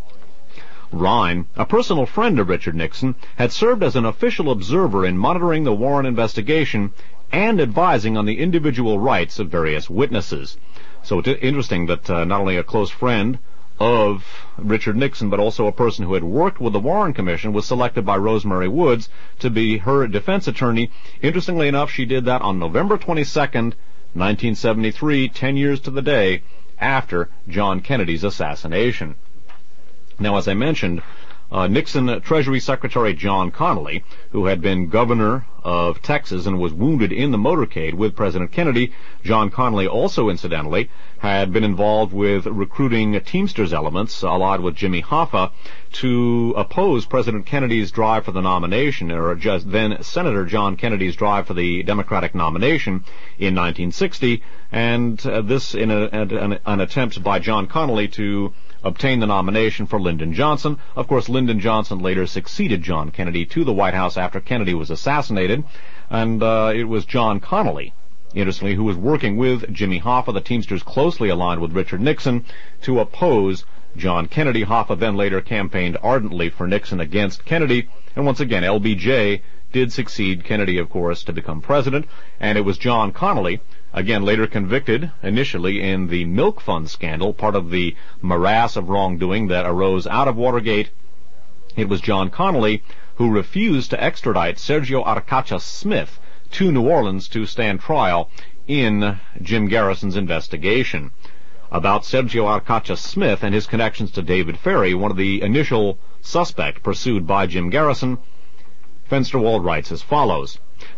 Rhyne, a personal friend of Richard Nixon, had served as an official observer in monitoring the Warren investigation and advising on the individual rights of various witnesses. So it's interesting that not only a close friend of Richard Nixon, but also a person who had worked with the Warren Commission was selected by Rosemary Woods to be her defense attorney. Interestingly enough, she did that on November 22nd, 1973, 10 years to the day after John Kennedy's assassination. Now, as I mentioned, Nixon Treasury Secretary John Connally, who had been governor of Texas and was wounded in the motorcade with President Kennedy, John Connally also, incidentally, had been involved with recruiting Teamsters elements, allied with Jimmy Hoffa, to oppose President Kennedy's drive for the nomination, or then Senator John Kennedy's drive for the Democratic nomination in 1960, and this in an attempt by John Connally to obtain the nomination for Lyndon Johnson. Of course, Lyndon Johnson later succeeded John Kennedy to the White House after Kennedy was assassinated, and it was John Connally, interestingly, who was working with Jimmy Hoffa, the Teamsters closely aligned with Richard Nixon, to oppose John Kennedy. Hoffa then later campaigned ardently for Nixon against Kennedy, and once again, LBJ did succeed Kennedy, of course, to become president, and it was John Connally, again later convicted initially in the milk fund scandal, part of the morass of wrongdoing that arose out of Watergate. It was John Connally who refused to extradite Sergio Arcacha Smith to New Orleans to stand trial in Jim Garrison's investigation. About Sergio Arcacha Smith and his connections to David Ferrie, one of the initial suspects pursued by Jim Garrison, Fensterwald writes as follows.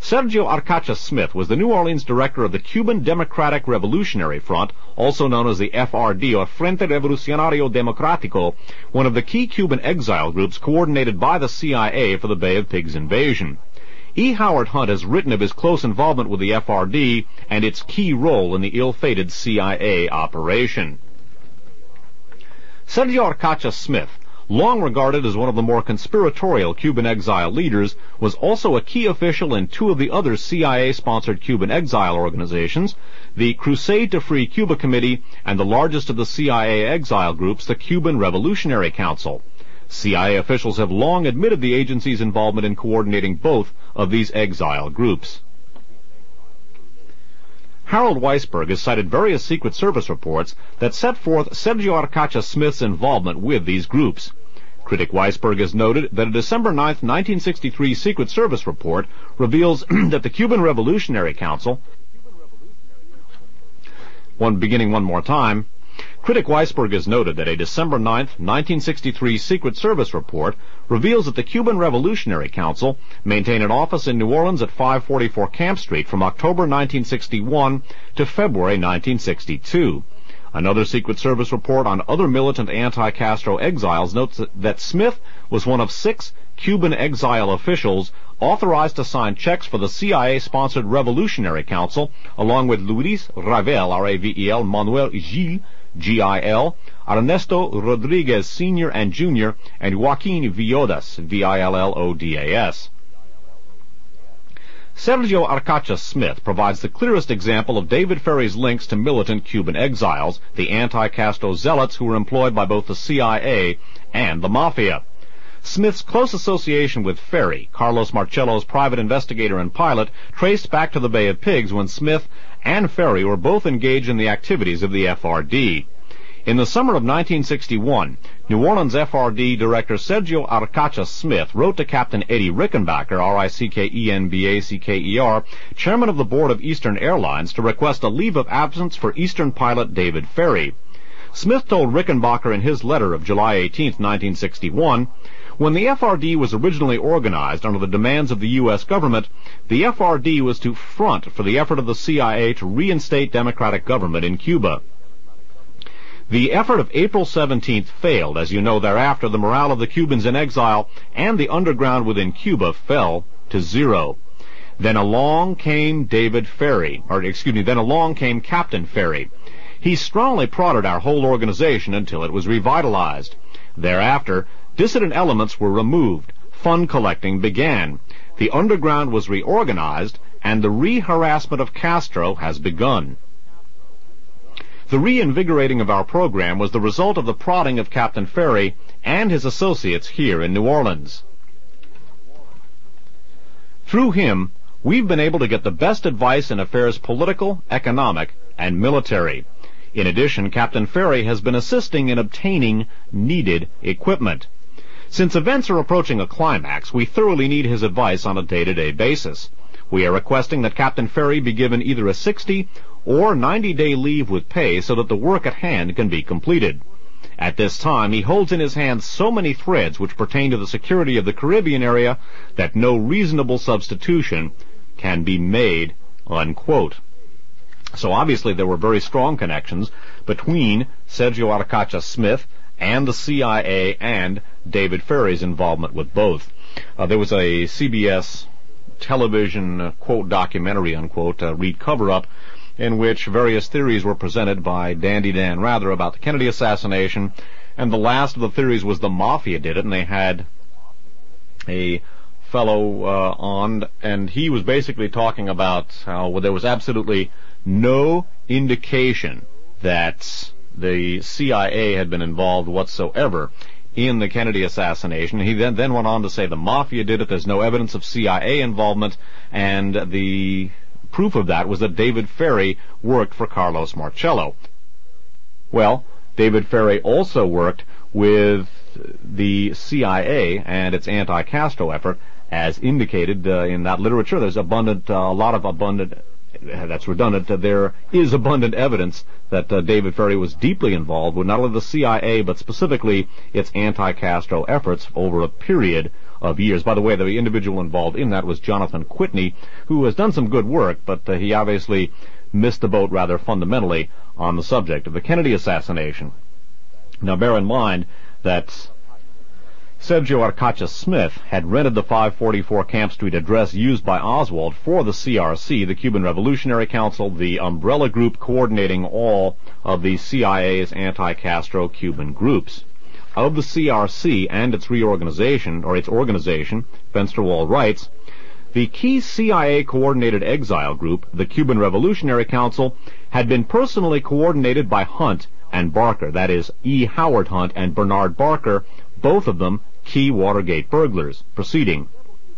Sergio Arcacha Smith was the New Orleans director of the Cuban Democratic Revolutionary Front, also known as the FRD, or Frente Revolucionario Democrático, one of the key Cuban exile groups coordinated by the CIA for the Bay of Pigs invasion. E. Howard Hunt has written of his close involvement with the FRD and its key role in the ill-fated CIA operation. Sergio Arcacha Smith, long regarded as one of the more conspiratorial Cuban exile leaders, was also a key official in two of the other CIA-sponsored Cuban exile organizations, the Crusade to Free Cuba Committee and the largest of the CIA exile groups, the Cuban Revolutionary Council. CIA officials have long admitted the agency's involvement in coordinating both of these exile groups. Harold Weisberg has cited various Secret Service reports that set forth Sergio Arcacha Smith's involvement with these groups. Critic Weisberg has noted that a December 9, 1963 Secret Service report reveals that the Cuban Revolutionary Council... Critic Weisberg has noted that a December 9, 1963 Secret Service report reveals that the Cuban Revolutionary Council maintained an office in New Orleans at 544 Camp Street from October 1961 to February 1962. Another Secret Service report on other militant anti-Castro exiles notes that Smith was one of 6 Cuban exile officials authorized to sign checks for the CIA-sponsored Revolutionary Council, along with Luis Ravel, R-A-V-E-L, Manuel Gil, G-I-L, Ernesto Rodriguez Sr. and Jr., and Joaquin Villodas, V-I-L-L-O-D-A-S. Sergio Arcacha Smith provides the clearest example of David Ferry's links to militant Cuban exiles, the anti-Castro zealots who were employed by both the CIA and the Mafia. Smith's close association with Ferry, Carlos Marcello's private investigator and pilot, traced back to the Bay of Pigs when Smith and Ferry were both engaged in the activities of the FRD. In the summer of 1961, New Orleans FRD director Sergio Arcacha Smith wrote to Captain Eddie Rickenbacker, R-I-C-K-E-N-B-A-C-K-E-R, chairman of the board of Eastern Airlines, to request a leave of absence for Eastern pilot David Ferry. Smith told Rickenbacker in his letter of July 18, 1961, when the FRD was originally organized under the demands of the U.S. government, the FRD was to front for the effort of the CIA to reinstate democratic government in Cuba. The effort of April 17th failed. As you know, thereafter, the morale of the Cubans in exile and the underground within Cuba fell to zero. Then along came Captain Ferry. He strongly prodded our whole organization until it was revitalized. Thereafter, dissident elements were removed. Fund collecting began. The underground was reorganized, and the re-harassment of Castro has begun. The reinvigorating of our program was the result of the prodding of Captain Ferry and his associates here in New Orleans. Through him, we've been able to get the best advice in affairs political, economic, and military. In addition, Captain Ferry has been assisting in obtaining needed equipment. Since events are approaching a climax, we thoroughly need his advice on a day-to-day basis. We are requesting that Captain Ferry be given either a 60 or 90-day leave with pay so that the work at hand can be completed. At this time, he holds in his hands so many threads which pertain to the security of the Caribbean area that no reasonable substitution can be made, unquote. So obviously there were very strong connections between Sergio Arcacha Smith and the CIA and David Ferry's involvement with both. There was a CBS television, quote, documentary, unquote, read cover-up, in which various theories were presented by Dandy Dan Rather about the Kennedy assassination, and the last of the theories was the Mafia did it, and they had a fellow on, and he was basically talking about how there was absolutely no indication that the CIA had been involved whatsoever in the Kennedy assassination. He then went on to say the Mafia did it, there's no evidence of CIA involvement, and the proof of that was that David Ferry worked for Carlos Marcello. Well, David Ferry also worked with the CIA and its anti-Castro effort, as indicated in that literature. There's that's redundant. There is abundant evidence that David Ferry was deeply involved with not only the CIA, but specifically its anti-Castro efforts over a period of years. By the way, the individual involved in that was Jonathan Whitney, who has done some good work, but he obviously missed the boat rather fundamentally on the subject of the Kennedy assassination. Now bear in mind that Sergio Arcacha Smith had rented the 544 Camp Street address used by Oswald for the CRC, the Cuban Revolutionary Council, the umbrella group coordinating all of the CIA's anti-Castro Cuban groups. Of the CRC and its reorganization, or its organization, Fensterwall writes, the key CIA-coordinated exile group, the Cuban Revolutionary Council, had been personally coordinated by Hunt and Barker, that is, E. Howard Hunt and Bernard Barker, both of them key Watergate burglars. Proceeding.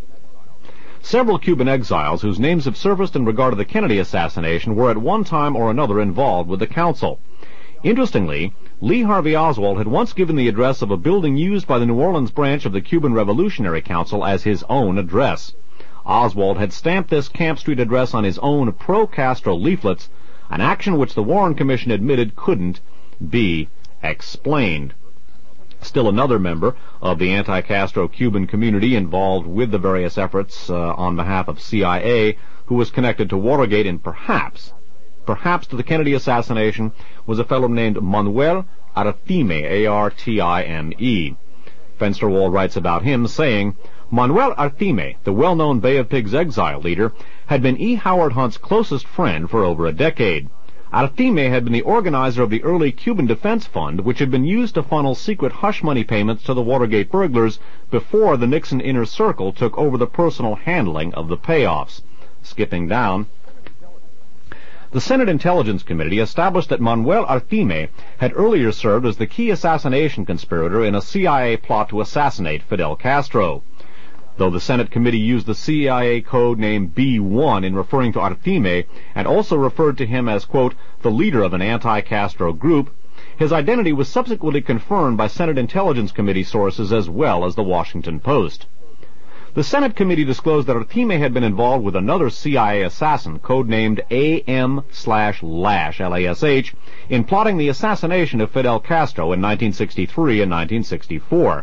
Several Cuban exiles whose names have surfaced in regard to the Kennedy assassination were at one time or another involved with the council. Interestingly, Lee Harvey Oswald had once given the address of a building used by the New Orleans branch of the Cuban Revolutionary Council as his own address. Oswald had stamped this Camp Street address on his own pro-Castro leaflets, an action which the Warren Commission admitted couldn't be explained. Still another member of the anti-Castro Cuban community involved with the various efforts on behalf of CIA, who was connected to Watergate and perhaps to the Kennedy assassination, was a fellow named Manuel Artime, A-R-T-I-M-E. Fensterwall writes about him, saying, Manuel Artime, the well-known Bay of Pigs exile leader, had been E. Howard Hunt's closest friend for over a decade. Artime had been the organizer of the early Cuban Defense Fund, which had been used to funnel secret hush money payments to the Watergate burglars before the Nixon Inner Circle took over the personal handling of the payoffs. Skipping down, the Senate Intelligence Committee established that Manuel Artime had earlier served as the key assassination conspirator in a CIA plot to assassinate Fidel Castro. Though the Senate committee used the CIA code name B1 in referring to Artime and also referred to him as, quote, the leader of an anti-Castro group, his identity was subsequently confirmed by Senate Intelligence Committee sources as well as the Washington Post. The Senate committee disclosed that Artime had been involved with another CIA assassin, codenamed AM/Lash, L-A-S-H, in plotting the assassination of Fidel Castro in 1963 and 1964.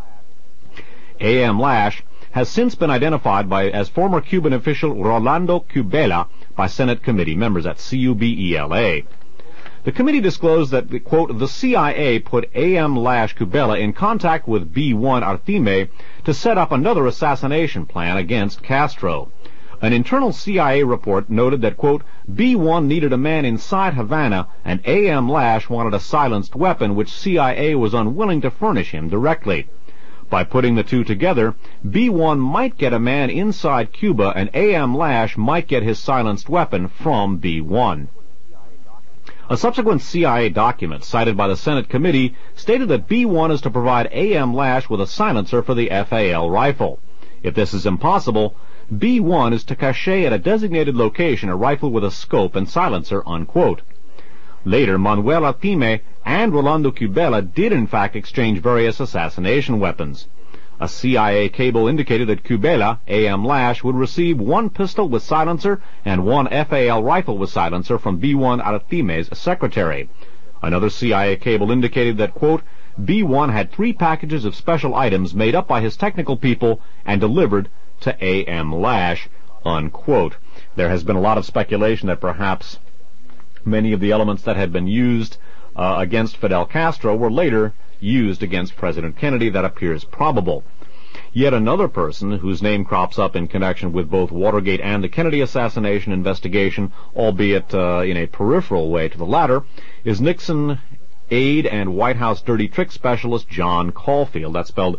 AM Lash has since been identified as former Cuban official Rolando Cubela by Senate committee members, that's C-U-B-E-L-A. The committee disclosed that, quote, the CIA put A.M. Lash Cubela in contact with B1 Artime to set up another assassination plan against Castro. An internal CIA report noted that, quote, B1 needed a man inside Havana and A.M. Lash wanted a silenced weapon which CIA was unwilling to furnish him directly. By putting the two together, B1 might get a man inside Cuba and A.M. Lash might get his silenced weapon from B1. A subsequent CIA document cited by the Senate committee stated that B1 is to provide A.M. Lash with a silencer for the FAL rifle. If this is impossible, B1 is to cache at a designated location a rifle with a scope and silencer, unquote. Later, Manuel Artime and Rolando Cubela did in fact exchange various assassination weapons. A CIA cable indicated that Cubela, A.M. Lash, would receive one pistol with silencer and one FAL rifle with silencer from B1 Artime's secretary. Another CIA cable indicated that, quote, B1 had 3 packages of special items made up by his technical people and delivered to A.M. Lash, unquote. There has been a lot of speculation that perhaps many of the elements that had been used against Fidel Castro were later used against President Kennedy. That appears probable. Yet another person whose name crops up in connection with both Watergate and the Kennedy assassination investigation, albeit in a peripheral way to the latter, is Nixon aide and White House dirty trick specialist John Caulfield. That's spelled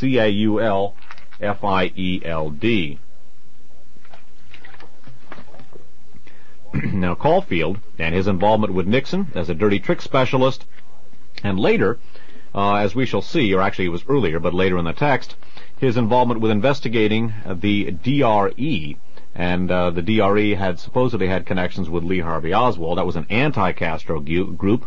C-A-U-L-F-I-E-L-D. Now, Caulfield and his involvement with Nixon as a dirty trick specialist, and later, as we shall see, or actually it was earlier, but later in the text, his involvement with investigating the DRE, and the DRE had supposedly had connections with Lee Harvey Oswald. That was an anti-Castro group.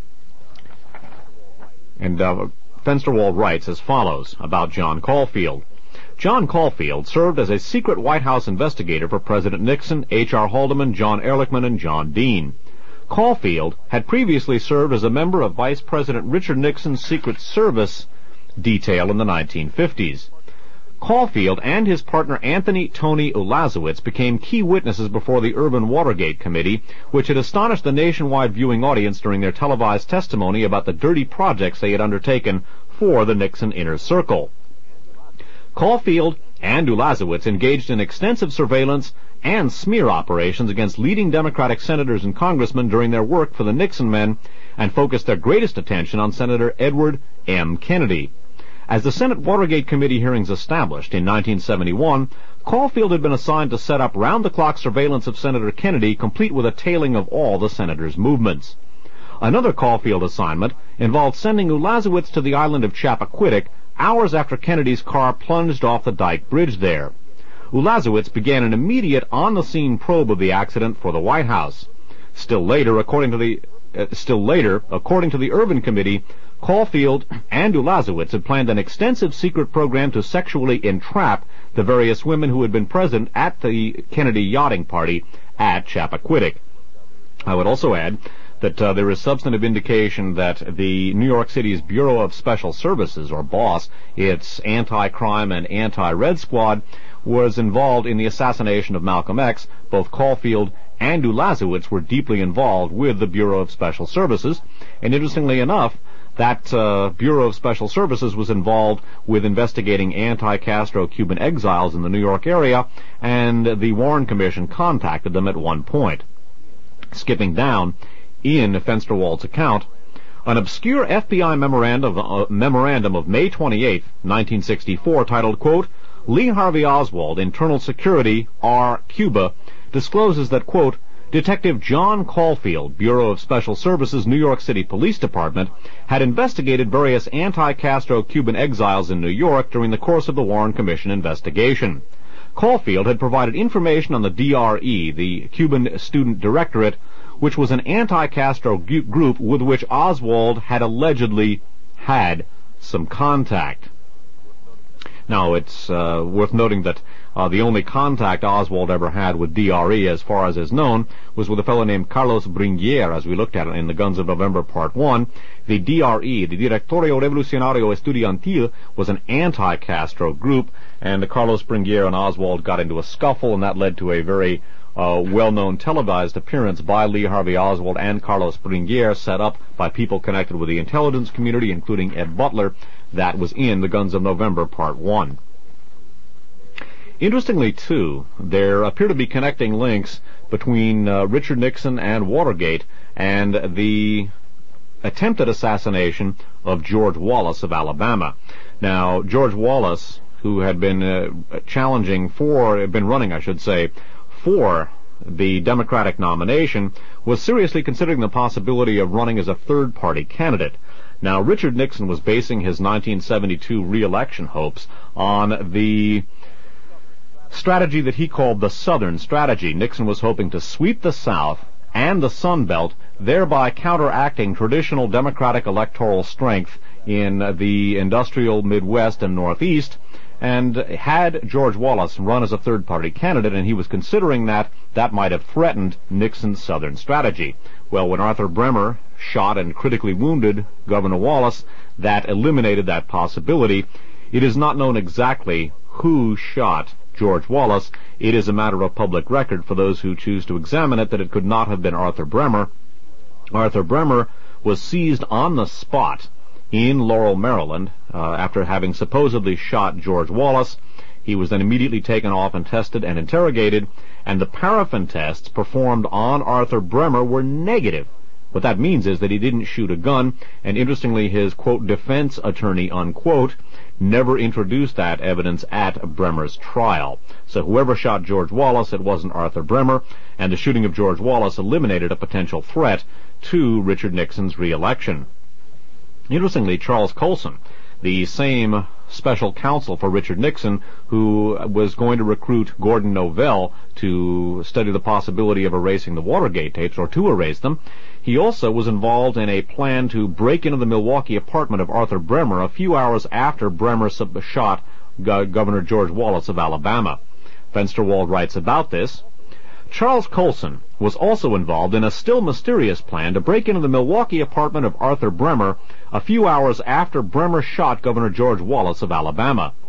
And Fensterwall writes as follows about John Caulfield. John Caulfield served as a secret White House investigator for President Nixon, H.R. Haldeman, John Ehrlichman, and John Dean. Caulfield had previously served as a member of Vice President Richard Nixon's Secret Service detail in the 1950s. Caulfield and his partner Anthony Tony Ulasewicz became key witnesses before the Urban Watergate Committee, which had astonished the nationwide viewing audience during their televised testimony about the dirty projects they had undertaken for the Nixon inner circle. Caulfield and Ulasewicz engaged in extensive surveillance and smear operations against leading Democratic senators and congressmen during their work for the Nixon men, and focused their greatest attention on Senator Edward M. Kennedy. As the Senate Watergate Committee hearings established in 1971, Caulfield had been assigned to set up round-the-clock surveillance of Senator Kennedy, complete with a tailing of all the senator's movements. Another Caulfield assignment involved sending Ulasewicz to the island of Chappaquiddick hours after Kennedy's car plunged off the Dyke Bridge there. Ulasewicz began an immediate on-the-scene probe of the accident for the White House. Still later, according to the Urban Committee, Caulfield and Ulasewicz had planned an extensive secret program to sexually entrap the various women who had been present at the Kennedy yachting party at Chappaquiddick. I would also add that there is substantive indication that the New York City's Bureau of Special Services, or BOSS, its anti-crime and anti-Red Squad, was involved in the assassination of Malcolm X. Both Caulfield and Ulasewicz were deeply involved with the Bureau of Special Services, and interestingly enough, that Bureau of Special Services was involved with investigating anti-Castro Cuban exiles in the New York area, and the Warren Commission contacted them at one point. Skipping down in Fensterwald's account, an obscure FBI memorandum of May 28, 1964, titled, quote, Lee Harvey Oswald, Internal Security, R. Cuba, discloses that, quote, Detective John Caulfield, Bureau of Special Services, New York City Police Department, had investigated various anti-Castro Cuban exiles in New York during the course of the Warren Commission investigation. Caulfield had provided information on the DRE, the Cuban Student Directorate, which was an anti-Castro group with which Oswald had allegedly had some contact. Now, it's worth noting that the only contact Oswald ever had with DRE, as far as is known, was with a fellow named Carlos Bringuier, as we looked at it in the Guns of November Part 1. The DRE, the Directorio Revolucionario Estudiantil, was an anti-Castro group, and Carlos Bringuier and Oswald got into a scuffle, and that led to a very well-known televised appearance by Lee Harvey Oswald and Carlos Bringuier, set up by people connected with the intelligence community, including Ed Butler. That was in the Guns of November Part 1. Interestingly, too, there appear to be connecting links between Richard Nixon and Watergate and the attempted assassination of George Wallace of Alabama. Now, George Wallace, who had been running for the Democratic nomination, was seriously considering the possibility of running as a third-party candidate. Now, Richard Nixon was basing his 1972 re-election hopes on the strategy that he called the Southern Strategy. Nixon was hoping to sweep the South and the Sun Belt, thereby counteracting traditional Democratic electoral strength in the industrial Midwest and Northeast, and had George Wallace run as a third-party candidate, and he was considering that might have threatened Nixon's Southern strategy. Well, when Arthur Bremer shot and critically wounded Governor Wallace, that eliminated that possibility. It is not known exactly who shot George Wallace. It is a matter of public record for those who choose to examine it that it could not have been Arthur Bremer. Arthur Bremer was seized on the spot in Laurel, Maryland, after having supposedly shot George Wallace. He was then immediately taken off and tested and interrogated, and the paraffin tests performed on Arthur Bremer were negative. What that means is that he didn't shoot a gun, and interestingly, his, quote, defense attorney, unquote, never introduced that evidence at Bremer's trial. So whoever shot George Wallace, it wasn't Arthur Bremer, and the shooting of George Wallace eliminated a potential threat to Richard Nixon's re-election. Interestingly, Charles Colson, the same special counsel for Richard Nixon, who was going to recruit Gordon Novell to study the possibility of erasing the Watergate tapes, or to erase them, he also was involved in a plan to break into the Milwaukee apartment of Arthur Bremer a few hours after Bremer shot Governor George Wallace of Alabama. Fensterwald writes about this. Charles Colson was also involved in a still mysterious plan to break into the Milwaukee apartment of Arthur Bremer a few hours after Bremer shot Governor George Wallace of Alabama.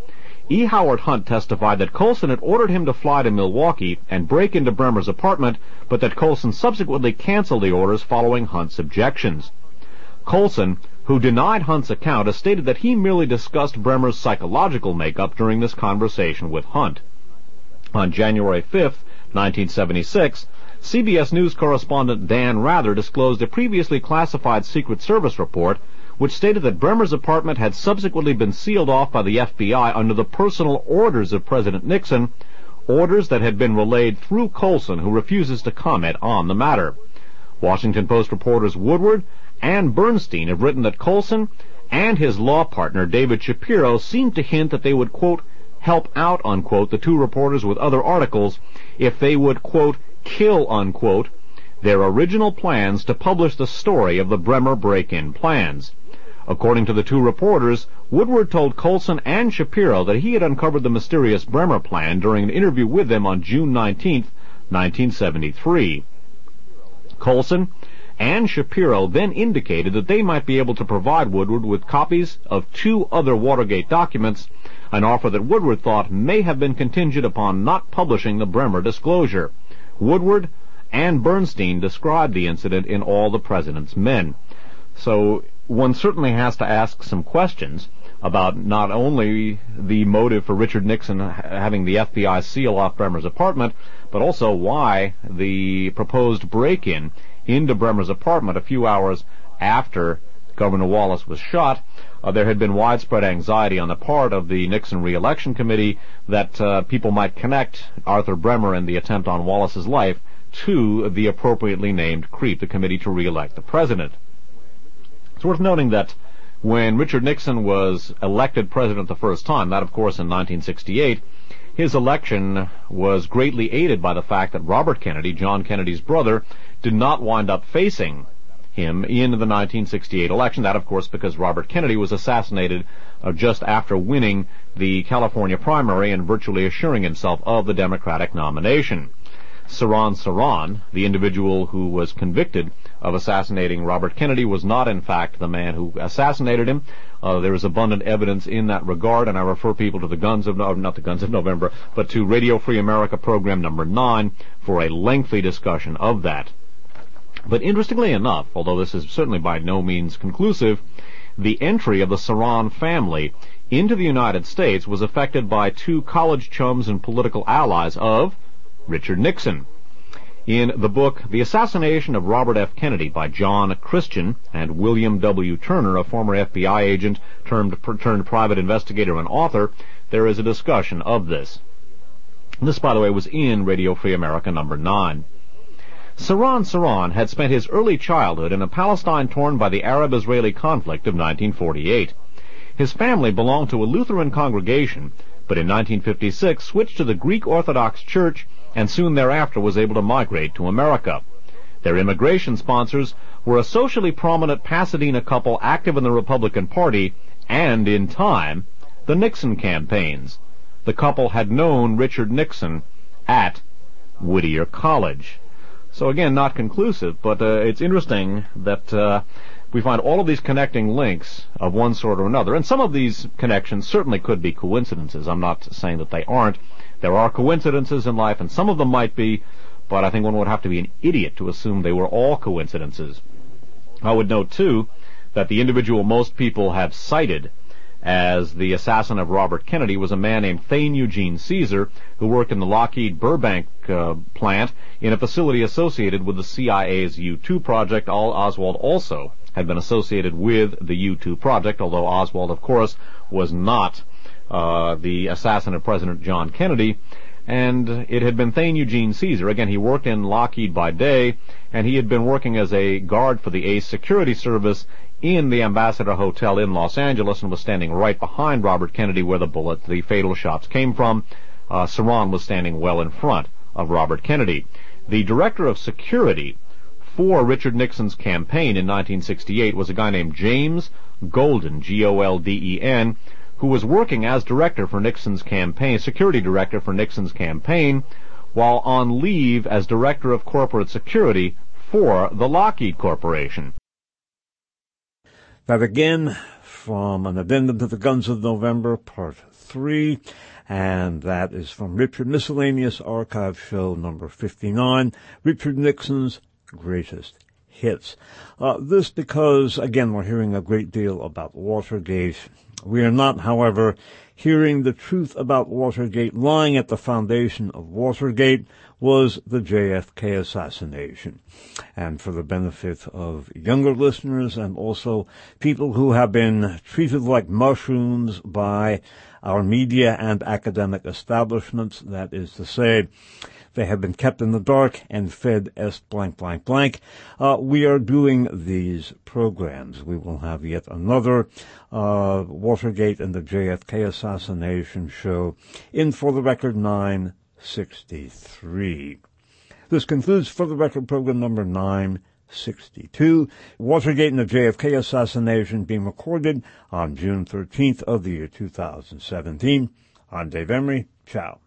E. Howard Hunt testified that Colson had ordered him to fly to Milwaukee and break into Bremer's apartment, but that Colson subsequently canceled the orders following Hunt's objections. Colson, who denied Hunt's account, has stated that he merely discussed Bremer's psychological makeup during this conversation with Hunt. On January 5, 1976, CBS News correspondent Dan Rather disclosed a previously classified Secret Service report which stated that Bremer's apartment had subsequently been sealed off by the FBI under the personal orders of President Nixon, orders that had been relayed through Colson, who refuses to comment on the matter. Washington Post reporters Woodward and Bernstein have written that Colson and his law partner David Shapiro seemed to hint that they would, quote, help out, unquote, the two reporters with other articles if they would, quote, kill, unquote, their original plans to publish the story of the Bremer break-in plans. According to the two reporters, Woodward told Colson and Shapiro that he had uncovered the mysterious Bremer plan during an interview with them on June 19, 1973. Colson and Shapiro then indicated that they might be able to provide Woodward with copies of two other Watergate documents, an offer that Woodward thought may have been contingent upon not publishing the Bremer disclosure. Woodward and Bernstein described the incident in All the President's Men. So one certainly has to ask some questions about not only the motive for Richard Nixon having the FBI seal off Bremer's apartment, but also why the proposed break-in into Bremer's apartment a few hours after Governor Wallace was shot. There had been widespread anxiety on the part of the Nixon Re-Election Committee that people might connect Arthur Bremer and the attempt on Wallace's life to the appropriately named CREEP, the Committee to Re-elect the President. It's worth noting that when Richard Nixon was elected president the first time, that of course in 1968, his election was greatly aided by the fact that Robert Kennedy, John Kennedy's brother, did not wind up facing him in the 1968 election. That, of course, because Robert Kennedy was assassinated just after winning the California primary and virtually assuring himself of the Democratic nomination. Sirhan Sirhan, the individual who was convicted of assassinating Robert Kennedy, was not, in fact, the man who assassinated him. There is abundant evidence in that regard, and I refer people to not the Guns of November, but to Radio Free America program number 9 for a lengthy discussion of that. But interestingly enough, although this is certainly by no means conclusive, the entry of the Sirhan family into the United States was affected by two college chums and political allies of Richard Nixon. In the book The Assassination of Robert F. Kennedy by John Christian and William W. Turner, a former FBI agent turned private investigator and author, there is a discussion of this. This, by the way, was in Radio Free America number 9. Sirhan Sirhan had spent his early childhood in a Palestine torn by the Arab-Israeli conflict of 1948. His family belonged to a Lutheran congregation, but in 1956 switched to the Greek Orthodox Church and soon thereafter was able to migrate to America. Their immigration sponsors were a socially prominent Pasadena couple active in the Republican Party and, in time, the Nixon campaigns. The couple had known Richard Nixon at Whittier College. So again, not conclusive, but it's interesting that we find all of these connecting links of one sort or another, and some of these connections certainly could be coincidences. I'm not saying that they aren't. There are coincidences in life, and some of them might be, but I think one would have to be an idiot to assume they were all coincidences. I would note, too, that the individual most people have cited as the assassin of Robert Kennedy was a man named Thane Eugene Caesar, who worked in the Lockheed Burbank plant in a facility associated with the CIA's U-2 project. Oswald also had been associated with the U-2 project, although Oswald, of course, was not the assassin of President John Kennedy, and it had been Thane Eugene Caesar. Again, he worked in Lockheed by day, and he had been working as a guard for the Ace Security Service in the Ambassador Hotel in Los Angeles and was standing right behind Robert Kennedy where the fatal shots came from. Sirhan was standing well in front of Robert Kennedy. The director of security for Richard Nixon's campaign in 1968 was a guy named James Golden, Golden, who was working as director for Nixon's campaign, security director for Nixon's campaign, while on leave as director of corporate security for the Lockheed Corporation. That again from an addendum to the Guns of November, Part 3, and that is from Richard Miscellaneous Archive Show number 59, Richard Nixon's Greatest Hits. This because, again, we're hearing a great deal about Watergate. We are not, however, hearing the truth about Watergate. Lying at the foundation of Watergate was the JFK assassination. And for the benefit of younger listeners and also people who have been treated like mushrooms by our media and academic establishments, that is to say, they have been kept in the dark and fed S blank blank blank. We are doing these programs. We will have yet another Watergate and the JFK assassination show in For the Record 963. This concludes For the Record program number 962. Watergate and the JFK assassination being recorded on June 13th of the year 2017. I'm Dave Emery. Ciao.